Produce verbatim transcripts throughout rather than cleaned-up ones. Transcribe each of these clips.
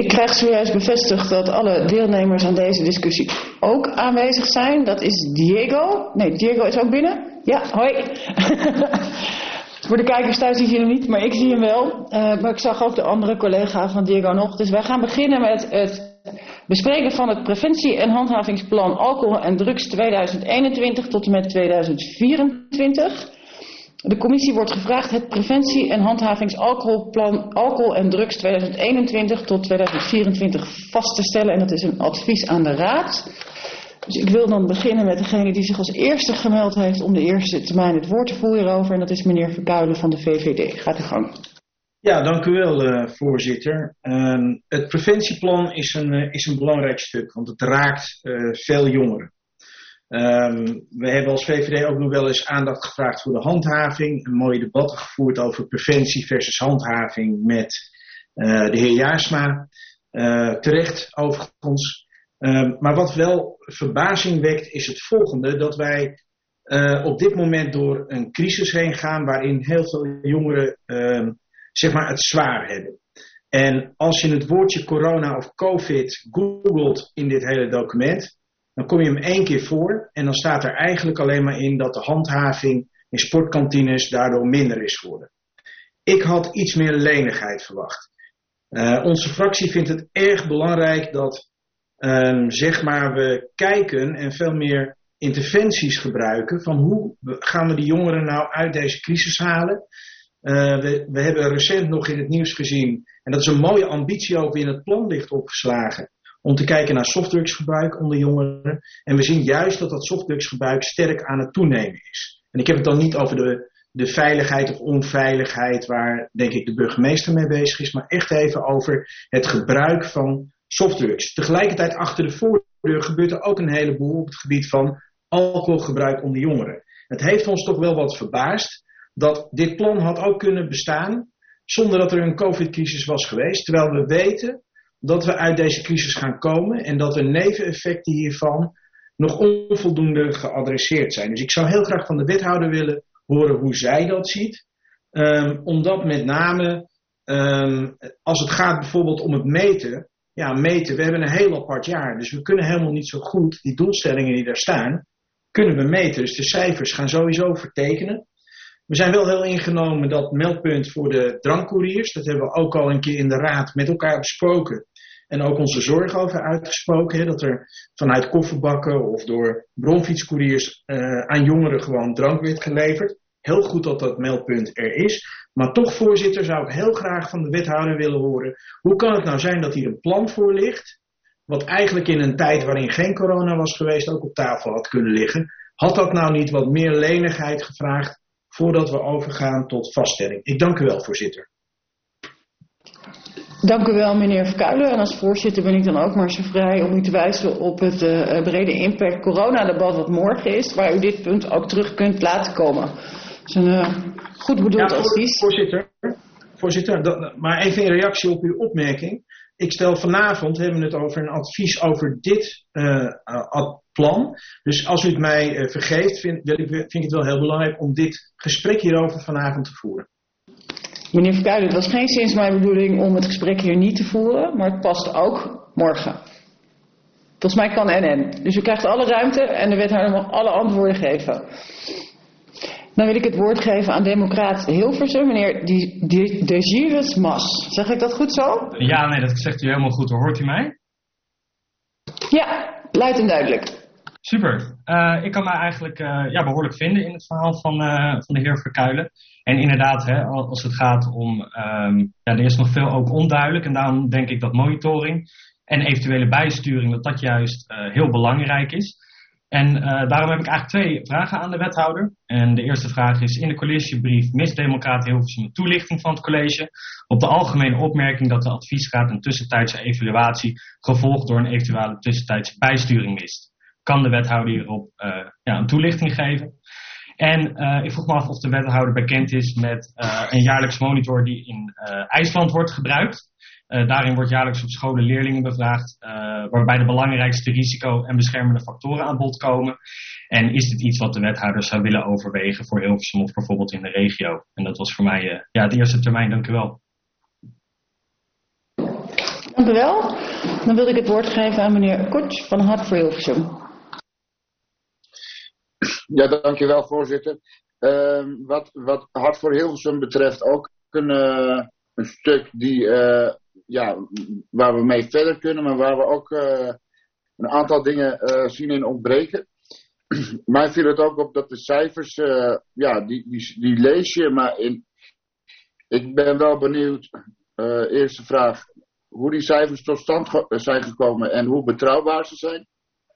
Ik krijg zojuist bevestigd dat alle deelnemers aan deze discussie ook aanwezig zijn. Dat is Diego. Nee, Diego is ook binnen. Ja, hoi. Voor de kijkers thuis zie je hem niet, maar ik zie hem wel. Uh, maar ik zag ook de andere collega van Diego nog. Dus wij gaan beginnen met het bespreken van het preventie- en handhavingsplan alcohol en drugs tweeduizend eenentwintig tot en met tweeduizend vierentwintig. De commissie wordt gevraagd het preventie- en handhavingsalcoholplan alcohol en drugs tweeduizend eenentwintig tot tweeduizend vierentwintig vast te stellen. En dat is een advies aan de Raad. Dus ik wil dan beginnen met degene die zich als eerste gemeld heeft om de eerste termijn het woord te voeren hierover. En dat is meneer Verkuilen van de V V D. Gaat uw gang. Ja, dank u wel, uh, voorzitter. Uh, het preventieplan is een, uh, is een belangrijk stuk, want het raakt uh, veel jongeren. Um, we hebben als V V D ook nog wel eens aandacht gevraagd voor de handhaving. Een mooie debatten gevoerd over preventie versus handhaving met uh, de heer Jaarsma. Uh, terecht overigens. Um, maar wat wel verbazing wekt is het volgende. Dat wij uh, op dit moment door een crisis heen gaan waarin heel veel jongeren um, zeg maar het zwaar hebben. En als je het woordje corona of covid googelt in dit hele document, dan kom je hem één keer voor en dan staat er eigenlijk alleen maar in dat de handhaving in sportkantines daardoor minder is geworden. Ik had iets meer lenigheid verwacht. Uh, onze fractie vindt het erg belangrijk dat um, zeg maar we kijken en veel meer interventies gebruiken van hoe gaan we die jongeren nou uit deze crisis halen. Uh, we, we hebben recent nog in het nieuws gezien, en dat is een mooie ambitie ook weer in het plan ligt opgeslagen, om te kijken naar softdrugsgebruik onder jongeren. En we zien juist dat dat softdrugsgebruik sterk aan het toenemen is. En ik heb het dan niet over de, de veiligheid of onveiligheid waar denk ik de burgemeester mee bezig is, maar echt even over het gebruik van softdrugs. Tegelijkertijd achter de voordeur gebeurt er ook een heleboel op het gebied van alcoholgebruik onder jongeren. Het heeft ons toch wel wat verbaasd dat dit plan had ook kunnen bestaan zonder dat er een covid-crisis was geweest. Terwijl we weten dat we uit deze crisis gaan komen en dat de neveneffecten hiervan nog onvoldoende geadresseerd zijn. Dus ik zou heel graag van de wethouder willen horen hoe zij dat ziet. Um, omdat met name um, als het gaat bijvoorbeeld om het meten. Ja, meten, we hebben een heel apart jaar. Dus we kunnen helemaal niet zo goed die doelstellingen die daar staan, kunnen we meten. Dus de cijfers gaan sowieso vertekenen. We zijn wel heel ingenomen dat meldpunt voor de drankcouriers. Dat hebben we ook al een keer in de raad met elkaar besproken. En ook onze zorg over uitgesproken. Hè, dat er vanuit kofferbakken of door bronfietscouriers uh, aan jongeren gewoon drank werd geleverd. Heel goed dat dat meldpunt er is. Maar toch, voorzitter, zou ik heel graag van de wethouder willen horen. Hoe kan het nou zijn dat hier een plan voor ligt, wat eigenlijk in een tijd waarin geen corona was geweest ook op tafel had kunnen liggen. Had dat nou niet wat meer lenigheid gevraagd voordat we overgaan tot vaststelling? Ik dank u wel, voorzitter. Dank u wel, meneer Verkuilen. En als voorzitter ben ik dan ook maar zo vrij om u te wijzen op het uh, brede impact coronadebat wat morgen is, waar u dit punt ook terug kunt laten komen. Dat is een uh, goed bedoeld ja, voor, advies. Voorzitter, voorzitter dat, maar even in reactie op uw opmerking. Ik stel vanavond, hebben we het over een advies over dit uh, uh, plan. Dus als u het mij uh, vergeeft, vind, vind ik het wel heel belangrijk om dit gesprek hierover vanavond te voeren. Meneer Verkuilen, het was geen sinds mijn bedoeling om het gesprek hier niet te voeren, maar het past ook morgen. Volgens mij kan en en. Dus u krijgt alle ruimte en de wethouder mag alle antwoorden geven. Dan wil ik het woord geven aan democraat Hilversum, meneer Desires Mas. Zeg ik dat goed zo? Ja, nee, dat zegt u helemaal goed. Hoort u mij? Ja, luid en duidelijk. Super. Uh, ik kan mij eigenlijk uh, ja, behoorlijk vinden in het verhaal van, uh, van de heer Verkuilen. En inderdaad, hè, als het gaat om, um, ja, er is nog veel ook onduidelijk. En daarom denk ik dat monitoring en eventuele bijsturing, dat dat juist uh, heel belangrijk is. En uh, daarom heb ik eigenlijk twee vragen aan de wethouder. En de eerste vraag is: in de collegebrief mist Democraat Hilversum een toelichting van het college op de algemene opmerking dat de adviesraad een tussentijdse evaluatie gevolgd door een eventuele tussentijdse bijsturing mist. Kan de wethouder hierop uh, ja, een toelichting geven? En uh, ik vroeg me af of de wethouder bekend is met uh, een jaarlijks monitor die in uh, IJsland wordt gebruikt. Uh, daarin wordt jaarlijks op scholen leerlingen bevraagd, uh, waarbij de belangrijkste risico- en beschermende factoren aan bod komen. En is dit iets wat de wethouder zou willen overwegen voor Hilversum of bijvoorbeeld in de regio? En dat was voor mij uh, ja, het eerste termijn. Dank u wel. Dank u wel. Dan wil ik het woord geven aan meneer Kotsch van Hart voor Hilversum. Ja, dankjewel voorzitter. Uh, wat, wat Hart voor Hilversum betreft ook een, uh, een stuk die, uh, ja, waar we mee verder kunnen, maar waar we ook uh, een aantal dingen uh, zien in ontbreken. Mij viel het ook op dat de cijfers, uh, ja, die, die, die lees je, maar in, ik ben wel benieuwd, uh, eerste vraag, hoe die cijfers tot stand ge- zijn gekomen en hoe betrouwbaar ze zijn.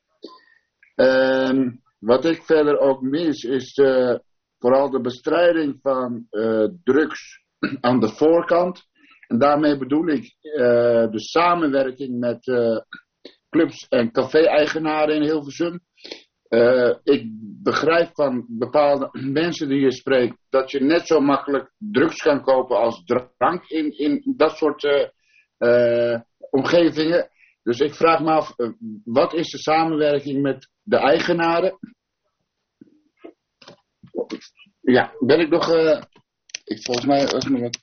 En wat ik verder ook mis is uh, vooral de bestrijding van uh, drugs aan de voorkant. En daarmee bedoel ik uh, de samenwerking met uh, clubs en café-eigenaren in Hilversum. Uh, ik begrijp van bepaalde mensen die je spreekt dat je net zo makkelijk drugs kan kopen als drank in, in dat soort uh, uh, omgevingen. Dus ik vraag me af, uh, wat is de samenwerking met de eigenaren? Ja, ben ik nog... Uh, ik, volgens mij was nog wat...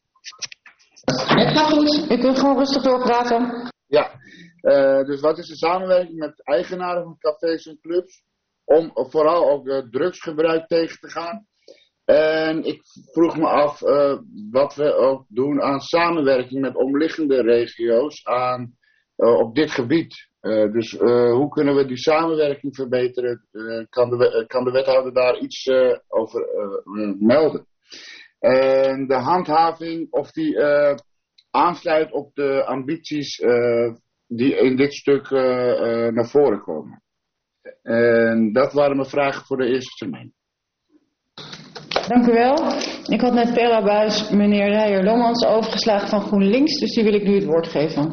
Het gaat goed. U kunt gewoon rustig doorpraten. Ja, uh, dus wat is de samenwerking met eigenaren van cafés en clubs? Om vooral ook uh, drugsgebruik tegen te gaan. En ik vroeg me af uh, wat we ook doen aan samenwerking met omliggende regio's aan, uh, op dit gebied. Uh, dus uh, hoe kunnen we die samenwerking verbeteren? Uh, kan, de, kan de wethouder daar iets uh, over uh, melden? En de handhaving, of die uh, aansluit op de ambities uh, die in dit stuk uh, uh, naar voren komen. En dat waren mijn vragen voor de eerste termijn. Dank u wel. Ik had net per abuis meneer Rijer-Lomans overgeslagen van GroenLinks, dus die wil ik nu het woord geven.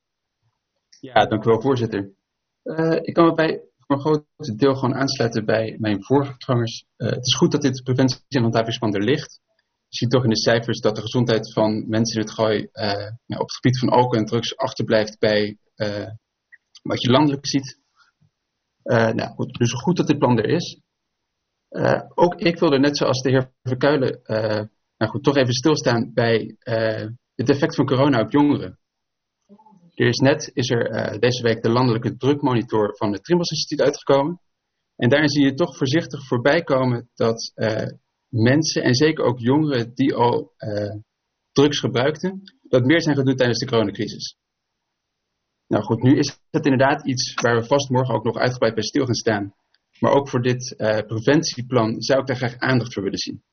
Ja, dank u wel, voorzitter. Uh, ik kan me bij voor een groot deel gewoon aansluiten bij mijn voorgangers. Uh, het is goed dat dit preventie- en handhavingsplan er ligt. Je ziet toch in de cijfers dat de gezondheid van mensen in het Gooi uh, ja, op het gebied van alcohol en drugs achterblijft bij uh, wat je landelijk ziet. Uh, nou goed, dus goed dat dit plan er is. Uh, ook ik wilde net zoals de heer Verkuilen uh, nou goed, toch even stilstaan bij uh, het effect van corona op jongeren. Er is net is er uh, deze week de landelijke drugmonitor van het Trimbos Instituut uitgekomen. En daarin zie je toch voorzichtig voorbij komen dat uh, mensen en zeker ook jongeren die al uh, drugs gebruikten, dat meer zijn gaan doen tijdens de coronacrisis. Nou goed, nu is het inderdaad iets waar we vast morgen ook nog uitgebreid bij stil gaan staan. Maar ook voor dit uh, preventieplan zou ik daar graag aandacht voor willen zien.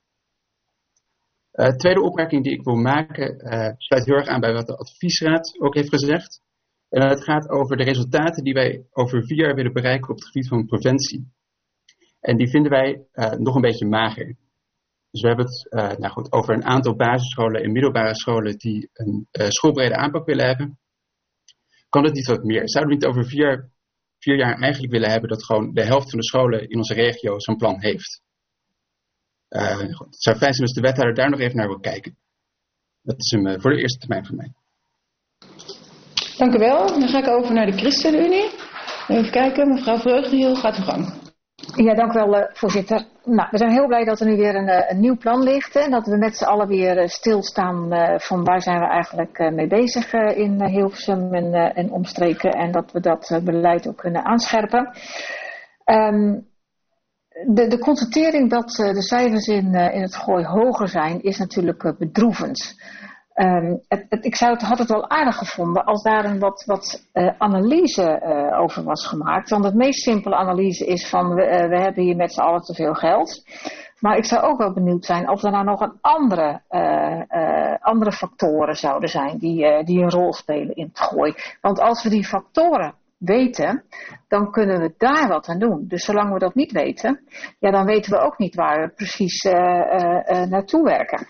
Uh, tweede opmerking die ik wil maken uh, sluit heel erg aan bij wat de adviesraad ook heeft gezegd. En het gaat over de resultaten die wij over vier jaar willen bereiken op het gebied van preventie. En die vinden wij uh, nog een beetje mager. Dus we hebben het uh, nou goed, over een aantal basisscholen en middelbare scholen die een uh, schoolbrede aanpak willen hebben. Kan het niet wat meer? Zouden we niet over vier, vier jaar eigenlijk willen hebben dat gewoon de helft van de scholen in onze regio zo'n plan heeft? Uh, goed, het zou fijn zijn als de wethouder daar nog even naar wil kijken. Dat is hem uh, voor de eerste termijn van mij. Dank u wel. Dan ga ik over naar de ChristenUnie. Even kijken, mevrouw Vreugdenhiel, gaat uw gang. Ja, dank u wel, uh, voorzitter. Nou, we zijn heel blij dat er nu weer een, een nieuw plan ligt. En dat we met z'n allen weer uh, stilstaan uh, van waar zijn we eigenlijk uh, mee bezig uh, in uh, Hilversum en, uh, en omstreken. En dat we dat uh, beleid ook kunnen aanscherpen. Um, de, de constatering dat uh, de cijfers in, uh, in het Gooi hoger zijn is natuurlijk uh, bedroevend. Um, het, het, ik zou het, had het wel aardig gevonden als daar een wat, wat uh, analyse uh, over was gemaakt. Want het meest simpele analyse is van we, uh, we hebben hier met z'n allen te veel geld. Maar ik zou ook wel benieuwd zijn of er nou nog een andere, uh, uh, andere factoren zouden zijn die, uh, die een rol spelen in het Gooi. Want als we die factoren weten, dan kunnen we daar wat aan doen. Dus zolang we dat niet weten, ja, dan weten we ook niet waar we precies uh, uh, uh, naartoe werken.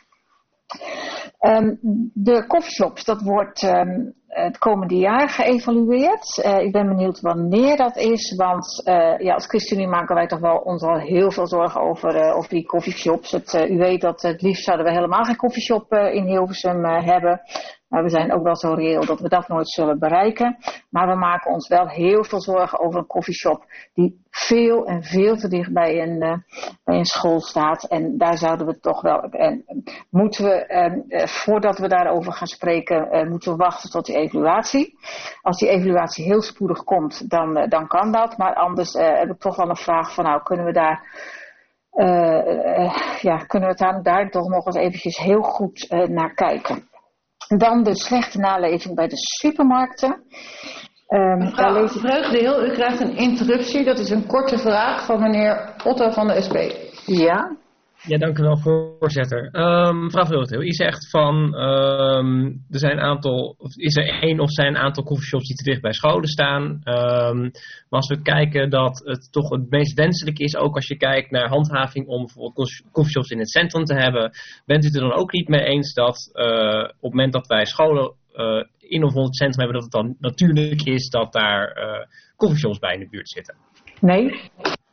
Um, de coffeeshops, dat wordt um, het komende jaar geëvalueerd. Uh, ik ben benieuwd wanneer dat is, want uh, ja, als ChristenUnie maken wij toch wel ons al heel veel zorgen over, uh, over die coffeeshops. Het, uh, u weet dat het liefst zouden we helemaal geen coffeeshop uh, in Hilversum uh, hebben. Maar we zijn ook wel zo reëel dat we dat nooit zullen bereiken. Maar we maken ons wel heel veel zorgen over een koffieshop die veel en veel te dicht bij een, uh, bij een school staat. En daar zouden we toch wel... En moeten we, uh, voordat we daarover gaan spreken, uh, moeten we wachten tot die evaluatie. Als die evaluatie heel spoedig komt, dan, uh, dan kan dat. Maar anders uh, heb ik toch wel een vraag van, nou, kunnen we daar... Uh, uh, ja, kunnen we daar, daar toch nog eens eventjes heel goed uh, naar kijken. Dan de slechte naleving bij de supermarkten. Um, Mevrouw lees... Vreugdeheel, u krijgt een interruptie. Dat is een korte vraag van meneer Otto van de S P. Ja. Ja, dank u wel, voorzitter. Um, mevrouw Vreugdeheel, u zegt van um, er zijn een aantal, of is er één of zijn een aantal coffeeshops die te dicht bij scholen staan. Um, maar als we kijken dat het toch het meest wenselijk is, ook als je kijkt naar handhaving om bijvoorbeeld coffeeshops in het centrum te hebben, bent u het er dan ook niet mee eens dat uh, op het moment dat wij scholen uh, in of rond het centrum hebben, dat het dan natuurlijk is dat daar uh, coffeeshops bij in de buurt zitten? Nee.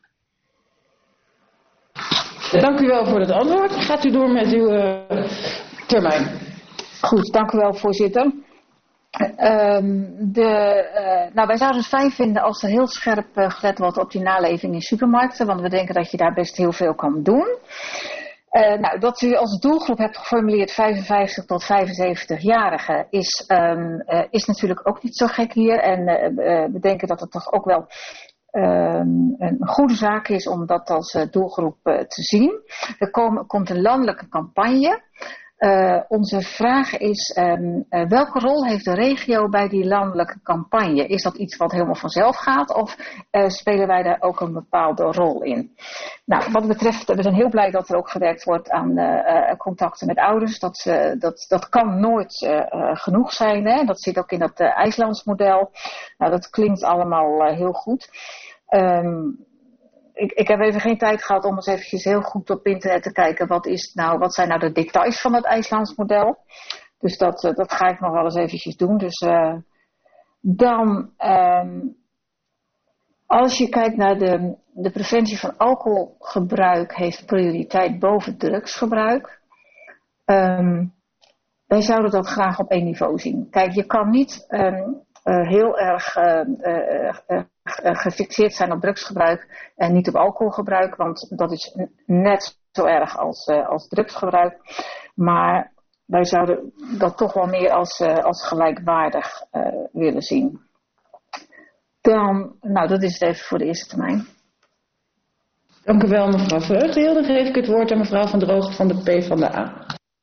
Dank u wel voor het antwoord. Gaat u door met uw uh, termijn. Goed, dank u wel, voorzitter. Um, de, uh, nou, wij zouden het fijn vinden als er heel scherp uh, gelet wordt op die naleving in supermarkten, want we denken dat je daar best heel veel kan doen. Uh, nou, dat u als doelgroep hebt geformuleerd vijfenvijftig tot vijfenzeventig-jarigen is, um, uh, is natuurlijk ook niet zo gek hier. En uh, uh, we denken dat het toch ook wel Um, een goede zaak is om dat als uh, doelgroep uh, te zien. Er kom, komt een landelijke campagne. Uh, onze vraag is, um, uh, welke rol heeft de regio bij die landelijke campagne? Is dat iets wat helemaal vanzelf gaat of uh, spelen wij daar ook een bepaalde rol in? Nou, wat betreft, we zijn heel blij dat er ook gewerkt wordt aan uh, uh, contacten met ouders. Dat, uh, dat, dat kan nooit uh, uh, genoeg zijn. Hè? Dat zit ook in dat uh, IJslands model. Nou, dat klinkt allemaal uh, heel goed. Um, Ik, ik heb even geen tijd gehad om eens eventjes heel goed op internet te kijken. Wat, is nou, wat zijn nou de details van het IJslands model? Dus dat, uh, dat ga ik nog wel eens eventjes doen. Dus uh, dan, um, als je kijkt naar de, de preventie van alcoholgebruik, heeft prioriteit boven drugsgebruik. Um, wij zouden dat graag op één niveau zien. Kijk, je kan niet um, uh, heel erg uh, uh, uh, gefixeerd zijn op drugsgebruik en niet op alcoholgebruik, want dat is net zo erg als, uh, als drugsgebruik. Maar wij zouden dat toch wel meer als, uh, als gelijkwaardig uh, willen zien. Dan, nou, dat is het even voor de eerste termijn. Dank u wel, mevrouw Vreugdeheel. Dan geef ik het woord aan mevrouw Van Droogt van de PvdA.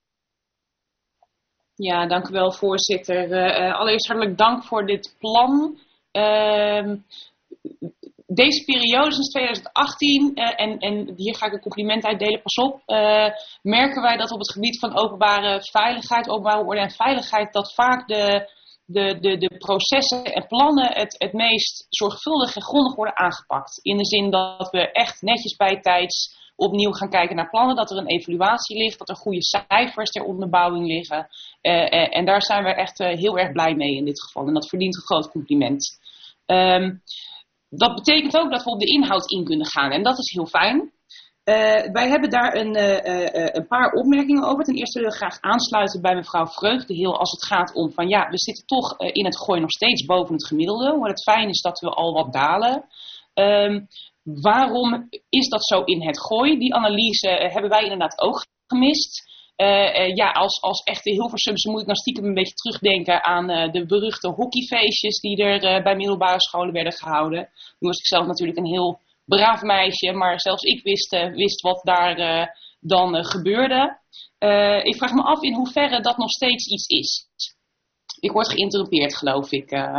Ja, dank u wel, voorzitter. Uh, allereerst hartelijk dank voor dit plan. Uh, Deze periode sinds tweeduizend achttien, uh, en, en hier ga ik een compliment uitdelen, pas op, uh, merken wij dat op het gebied van openbare veiligheid, openbare orde en veiligheid, dat vaak de, de, de, de processen en plannen het, het meest zorgvuldig en grondig worden aangepakt. In de zin dat we echt netjes bijtijds opnieuw gaan kijken naar plannen, dat er een evaluatie ligt, dat er goede cijfers ter onderbouwing liggen. Uh, uh, en daar zijn we echt uh, heel erg blij mee in dit geval. En dat verdient een groot compliment. Um, Dat betekent ook dat we op de inhoud in kunnen gaan en dat is heel fijn. Uh, wij hebben daar een, uh, uh, een paar opmerkingen over. Ten eerste willen we graag aansluiten bij mevrouw Vreugdeheel als het gaat om van ja, we zitten toch uh, in het gooi nog steeds boven het gemiddelde. Maar het fijn is dat we al wat dalen. Um, waarom is dat zo in het gooi? Die analyse uh, hebben wij inderdaad ook gemist. Uh, uh, ja, als, als echte Hilversumse moet ik dan stiekem een beetje terugdenken aan uh, de beruchte hockeyfeestjes die er uh, bij middelbare scholen werden gehouden. Nu was ik zelf natuurlijk een heel braaf meisje, maar zelfs ik wist, uh, wist wat daar uh, dan uh, gebeurde. Uh, ik vraag me af in hoeverre dat nog steeds iets is. Ik word geïnterrumpeerd, geloof ik. Uh.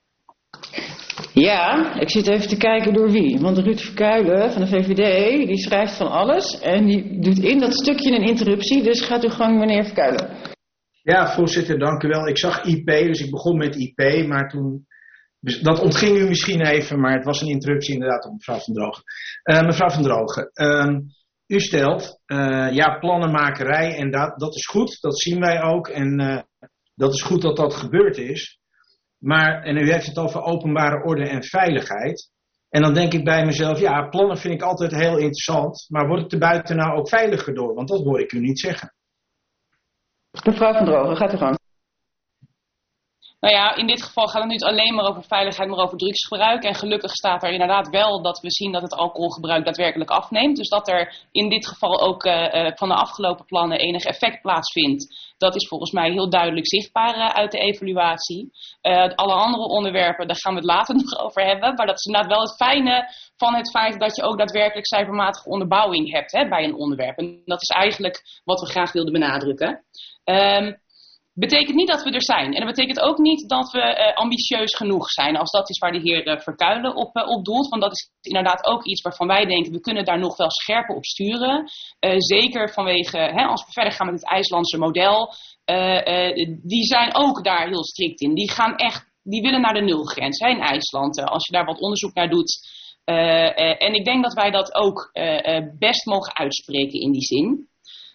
Ja, ik zit even te kijken door wie. Want Ruud Verkuilen van de V V D, die schrijft van alles. En die doet in dat stukje een interruptie. Dus gaat u gang, meneer Verkuilen. Ja, voorzitter, dank u wel. Ik zag I P, dus ik begon met I P. Maar toen, dat ontging u misschien even, maar het was een interruptie inderdaad op mevrouw Van Droogen. Uh, mevrouw Van Droogen, uh, u stelt, uh, ja, plannenmakerij en dat, dat is goed. Dat zien wij ook. En uh, dat is goed dat dat gebeurd is. Maar, en u heeft het over openbare orde en veiligheid. En dan denk ik bij mezelf, ja, plannen vind ik altijd heel interessant. Maar wordt het er buiten nou ook veiliger door? Want dat hoor ik u niet zeggen. Mevrouw Van Droogen, gaat u gang. Nou ja, in dit geval gaat het niet alleen maar over veiligheid, maar over drugsgebruik. En gelukkig staat er inderdaad wel dat we zien dat het alcoholgebruik daadwerkelijk afneemt. Dus dat er in dit geval ook uh, uh, van de afgelopen plannen enig effect plaatsvindt. Dat is volgens mij heel duidelijk zichtbaar uh, uit de evaluatie. Uh, alle andere onderwerpen, daar gaan we het later nog over hebben. Maar dat is inderdaad wel het fijne van het feit dat je ook daadwerkelijk cijfermatige onderbouwing hebt hè, bij een onderwerp. En dat is eigenlijk wat we graag wilden benadrukken. Um, Betekent niet dat we er zijn. En dat betekent ook niet dat we uh, ambitieus genoeg zijn. Als dat is waar de heer uh, Verkuilen op, uh, op doelt. Want dat is inderdaad ook iets waarvan wij denken, we kunnen daar nog wel scherper op sturen. Uh, zeker vanwege, hè, als we verder gaan met het IJslandse model. Uh, uh, die zijn ook daar heel strikt in. Die gaan echt, die willen naar de nulgrens hè, in IJsland. Uh, als je daar wat onderzoek naar doet. Uh, uh, en ik denk dat wij dat ook uh, uh, best mogen uitspreken in die zin.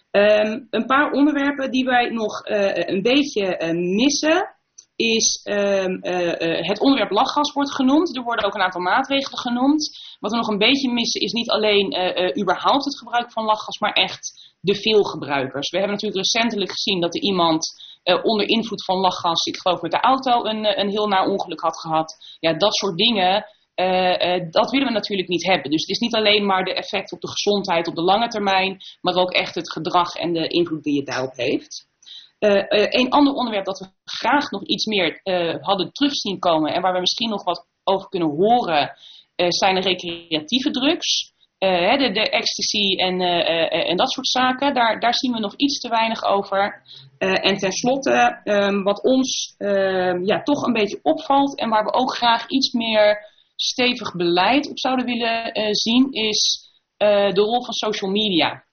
Um, een paar onderwerpen die wij nog uh, een beetje uh, missen is um, uh, uh, het onderwerp lachgas wordt genoemd. Er worden ook een aantal maatregelen genoemd. Wat we nog een beetje missen is niet alleen uh, uh, überhaupt het gebruik van lachgas, maar echt de veelgebruikers. We hebben natuurlijk recentelijk gezien dat er iemand uh, onder invloed van lachgas, ik geloof met de auto, een, een heel naar ongeluk had gehad. Ja, dat soort dingen. Uh, uh, dat willen we natuurlijk niet hebben. Dus het is niet alleen maar de effect op de gezondheid op de lange termijn, maar ook echt het gedrag en de invloed die het daarop heeft. Uh, uh, een ander onderwerp dat we graag nog iets meer uh, hadden terug zien komen en waar we misschien nog wat over kunnen horen, uh, zijn de recreatieve drugs. Uh, de, de ecstasy en, uh, uh, en dat soort zaken. Daar, daar zien we nog iets te weinig over. Uh, en tenslotte, um, wat ons uh, ja, toch een beetje opvalt en waar we ook graag iets meer stevig beleid op zouden willen uh, zien, is uh, de rol van social media.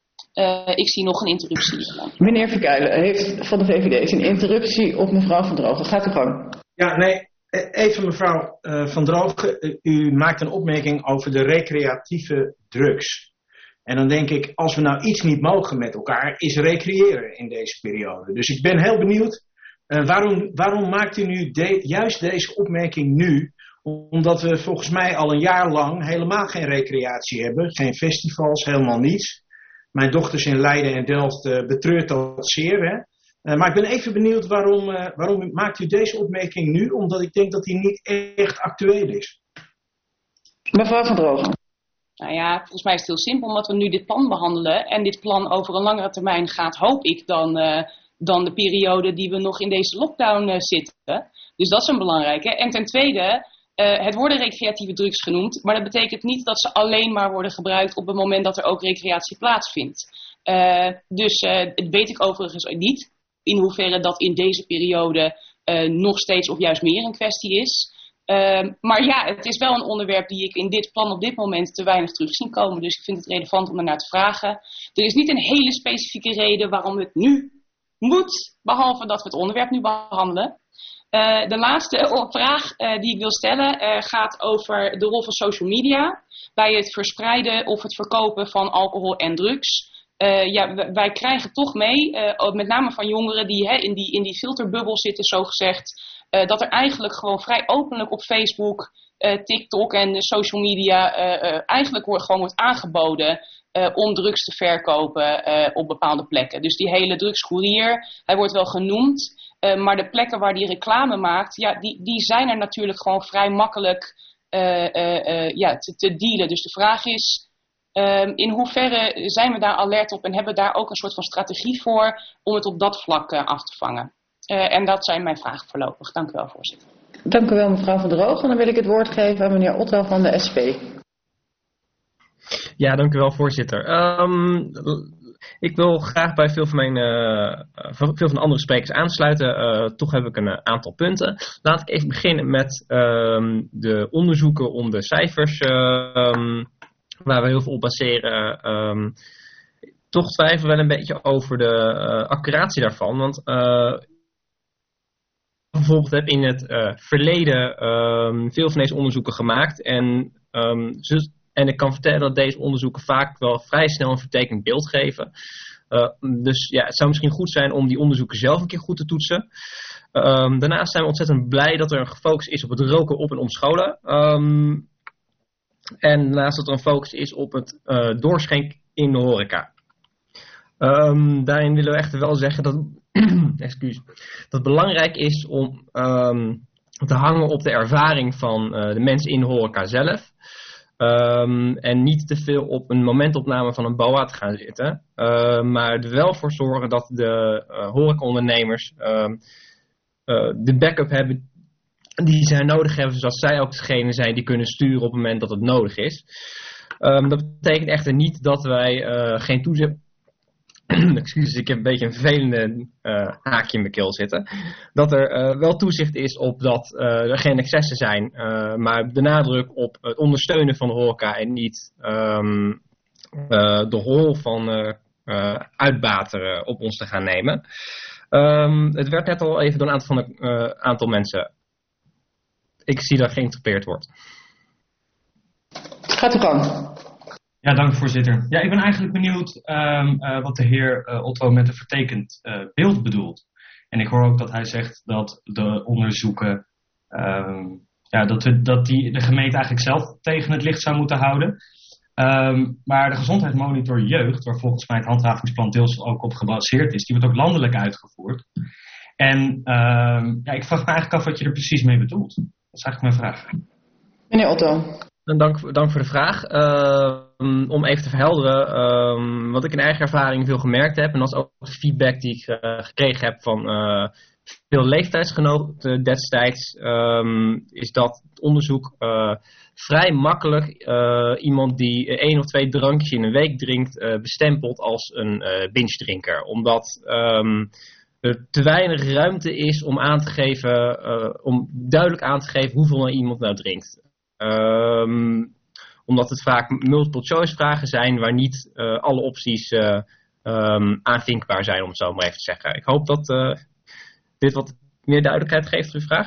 Uh, ik zie nog een interruptie. Meneer Verkuilen heeft van de V V D een interruptie op mevrouw Van Drogen. Gaat u gang. Ja, nee, even mevrouw uh, Van Drogen. U maakt een opmerking over de recreatieve drugs. En dan denk ik, als we nou iets niet mogen met elkaar, is recreëren in deze periode. Dus ik ben heel benieuwd, uh, waarom, waarom maakt u nu de, juist deze opmerking nu? Omdat we volgens mij al een jaar lang helemaal geen recreatie hebben. Geen festivals, helemaal niets. Mijn dochters in Leiden en Delft uh, betreurt dat zeer. Hè? Uh, maar ik ben even benieuwd waarom, uh, waarom maakt u deze opmerking nu? Omdat ik denk dat die niet echt actueel is. Mevrouw Van Drogen. Nou ja, volgens mij is het heel simpel. Omdat we nu dit plan behandelen. En dit plan over een langere termijn gaat, hoop ik, dan, uh, dan de periode die we nog in deze lockdown uh, zitten. Dus dat is een belangrijke. En ten tweede, Uh, het worden recreatieve drugs genoemd, maar dat betekent niet dat ze alleen maar worden gebruikt op het moment dat er ook recreatie plaatsvindt. Uh, dus uh, het weet ik overigens niet in hoeverre dat in deze periode uh, nog steeds of juist meer een kwestie is. Uh, maar ja, het is wel een onderwerp die ik in dit plan op dit moment te weinig terug zie komen. Dus ik vind het relevant om ernaar te vragen. Er is niet een hele specifieke reden waarom het nu moet, behalve dat we het onderwerp nu behandelen. Uh, de laatste vraag uh, die ik wil stellen uh, gaat over de rol van social media bij het verspreiden of het verkopen van alcohol en drugs. Uh, ja, wij krijgen toch mee, uh, met name van jongeren die hè, in, die in die filterbubbel zitten, zogezegd, uh, dat er eigenlijk gewoon vrij openlijk op Facebook, uh, TikTok en de social media uh, uh, eigenlijk wordt, gewoon wordt aangeboden uh, om drugs te verkopen uh, op bepaalde plekken. Dus die hele drugscourier, hij wordt wel genoemd. Uh, maar de plekken waar die reclame maakt, ja, die, die zijn er natuurlijk gewoon vrij makkelijk uh, uh, uh, ja, te, te dealen. Dus de vraag is, uh, in hoeverre zijn we daar alert op en hebben we daar ook een soort van strategie voor om het op dat vlak uh, af te vangen? Uh, en dat zijn mijn vragen voorlopig. Dank u wel, voorzitter. Dank u wel, mevrouw Van Drogen. Dan wil ik het woord geven aan meneer Otto van de S P. Ja, dank u wel, voorzitter. Um, Ik wil graag bij veel van, mijn, uh, veel van de andere sprekers aansluiten. Uh, toch heb ik een uh, aantal punten. Laat ik even beginnen met um, de onderzoeken om de cijfers, uh, um, waar we heel veel op baseren. Um, toch twijfelen we wel een beetje over de uh, accuratie daarvan. Want uh, bijvoorbeeld heb in het uh, verleden um, veel van deze onderzoeken gemaakt. En um, ze En ik kan vertellen dat deze onderzoeken vaak wel vrij snel een vertekend beeld geven. Uh, dus ja, het zou misschien goed zijn om die onderzoeken zelf een keer goed te toetsen. Um, daarnaast zijn we ontzettend blij dat er gefocust is op het roken op en om scholen. Um, en daarnaast dat er een focus is op het uh, doorschenken in de horeca. Um, daarin willen we echt wel zeggen dat excuus, dat het belangrijk is om um, te hangen op de ervaring van uh, de mensen in de horeca zelf. Um, en niet te veel op een momentopname van een B O A te gaan zitten. Uh, maar er wel voor zorgen dat de uh, horecaondernemers uh, uh, de backup hebben die zij nodig hebben, zodat zij ook degene zijn die kunnen sturen op het moment dat het nodig is. Um, dat betekent echter niet dat wij uh, geen toezicht... Excuses, ik heb een beetje een vervelende uh, haakje in mijn keel zitten. Dat er uh, wel toezicht is op dat uh, er geen excessen zijn. Uh, maar de nadruk op het ondersteunen van de horeca en niet um, uh, de rol van uh, uh, uitbater uh, op ons te gaan nemen. Um, het werd net al even door een aantal, van de, uh, aantal mensen. Ik zie dat geïnterpreteerd wordt. Gaat u gang. Ja, dank voorzitter. Ja, ik ben eigenlijk benieuwd um, uh, wat de heer uh, Otto met een vertekend uh, beeld bedoelt. En ik hoor ook dat hij zegt dat de onderzoeken, um, ja, dat, we, dat die de gemeente eigenlijk zelf tegen het licht zou moeten houden. Um, maar de gezondheidsmonitor jeugd, waar volgens mij het handhavingsplan deels ook op gebaseerd is, die wordt ook landelijk uitgevoerd. En um, ja, ik vraag me eigenlijk af wat je er precies mee bedoelt. Dat is eigenlijk mijn vraag. Meneer Otto. Dank, dank voor de vraag. Uh, om even te verhelderen, um, wat ik in eigen ervaring veel gemerkt heb, en dat is ook de feedback die ik uh, gekregen heb van uh, veel leeftijdsgenoten destijds, um, is dat het onderzoek uh, vrij makkelijk uh, iemand die één of twee drankjes in een week drinkt, uh, bestempelt als een uh, binge drinker. Omdat um, er te weinig ruimte is om aan te geven, uh, om duidelijk aan te geven hoeveel nou iemand nou drinkt. Um, omdat het vaak multiple choice vragen zijn waar niet uh, alle opties uh, um, aanvinkbaar zijn, om het zo maar even te zeggen. Ik hoop dat uh, dit wat meer duidelijkheid geeft voor uw vraag.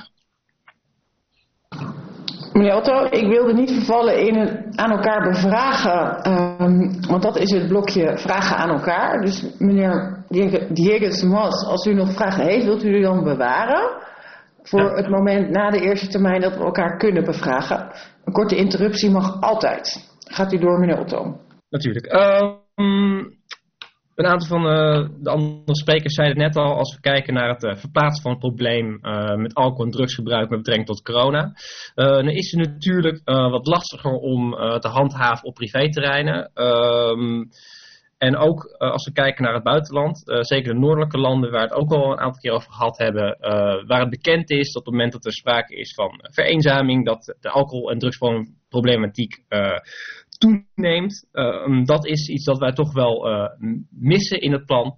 Meneer Otto, ik wilde niet vervallen in een aan elkaar bevragen, um, want dat is het blokje vragen aan elkaar. Dus meneer Diegues Mas, als u nog vragen heeft, wilt u die dan bewaren? Voor ja. Het moment na de eerste termijn dat we elkaar kunnen bevragen. Een korte interruptie mag altijd. Gaat u door, meneer Otto. Natuurlijk. Um, een aantal van uh, de andere sprekers zeiden het net al. Als we kijken naar het uh, verplaatsen van het probleem uh, met alcohol- en drugsgebruik met betrekking tot corona. Uh, dan is het natuurlijk uh, wat lastiger om uh, te handhaven op privéterreinen. Um, En ook uh, als we kijken naar het buitenland, uh, zeker de noordelijke landen waar we het ook al een aantal keer over gehad hebben, uh, waar het bekend is dat op het moment dat er sprake is van vereenzaming, dat de alcohol- en drugsproblematiek uh, toeneemt. Uh, dat is iets dat wij toch wel uh, missen in het plan.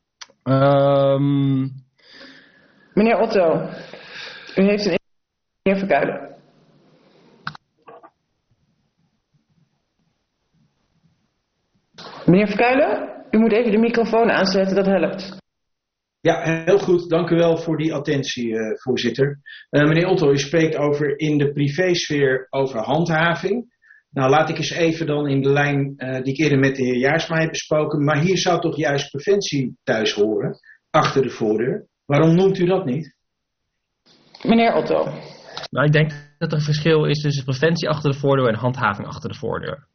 Um... Meneer Otto, u heeft een meneer Verkuilen. Meneer Verkuilen, u moet even de microfoon aanzetten, dat helpt. Ja, heel goed. Dank u wel voor die attentie, uh, voorzitter. Uh, meneer Otto, u spreekt over in de privésfeer over handhaving. Nou, laat ik eens even dan in de lijn uh, die ik eerder met de heer Jaarsma heb besproken. Maar hier zou toch juist preventie thuis horen, achter de voordeur. Waarom noemt u dat niet? Meneer Otto. Nou, ik denk dat er een verschil is tussen preventie achter de voordeur en handhaving achter de voordeur.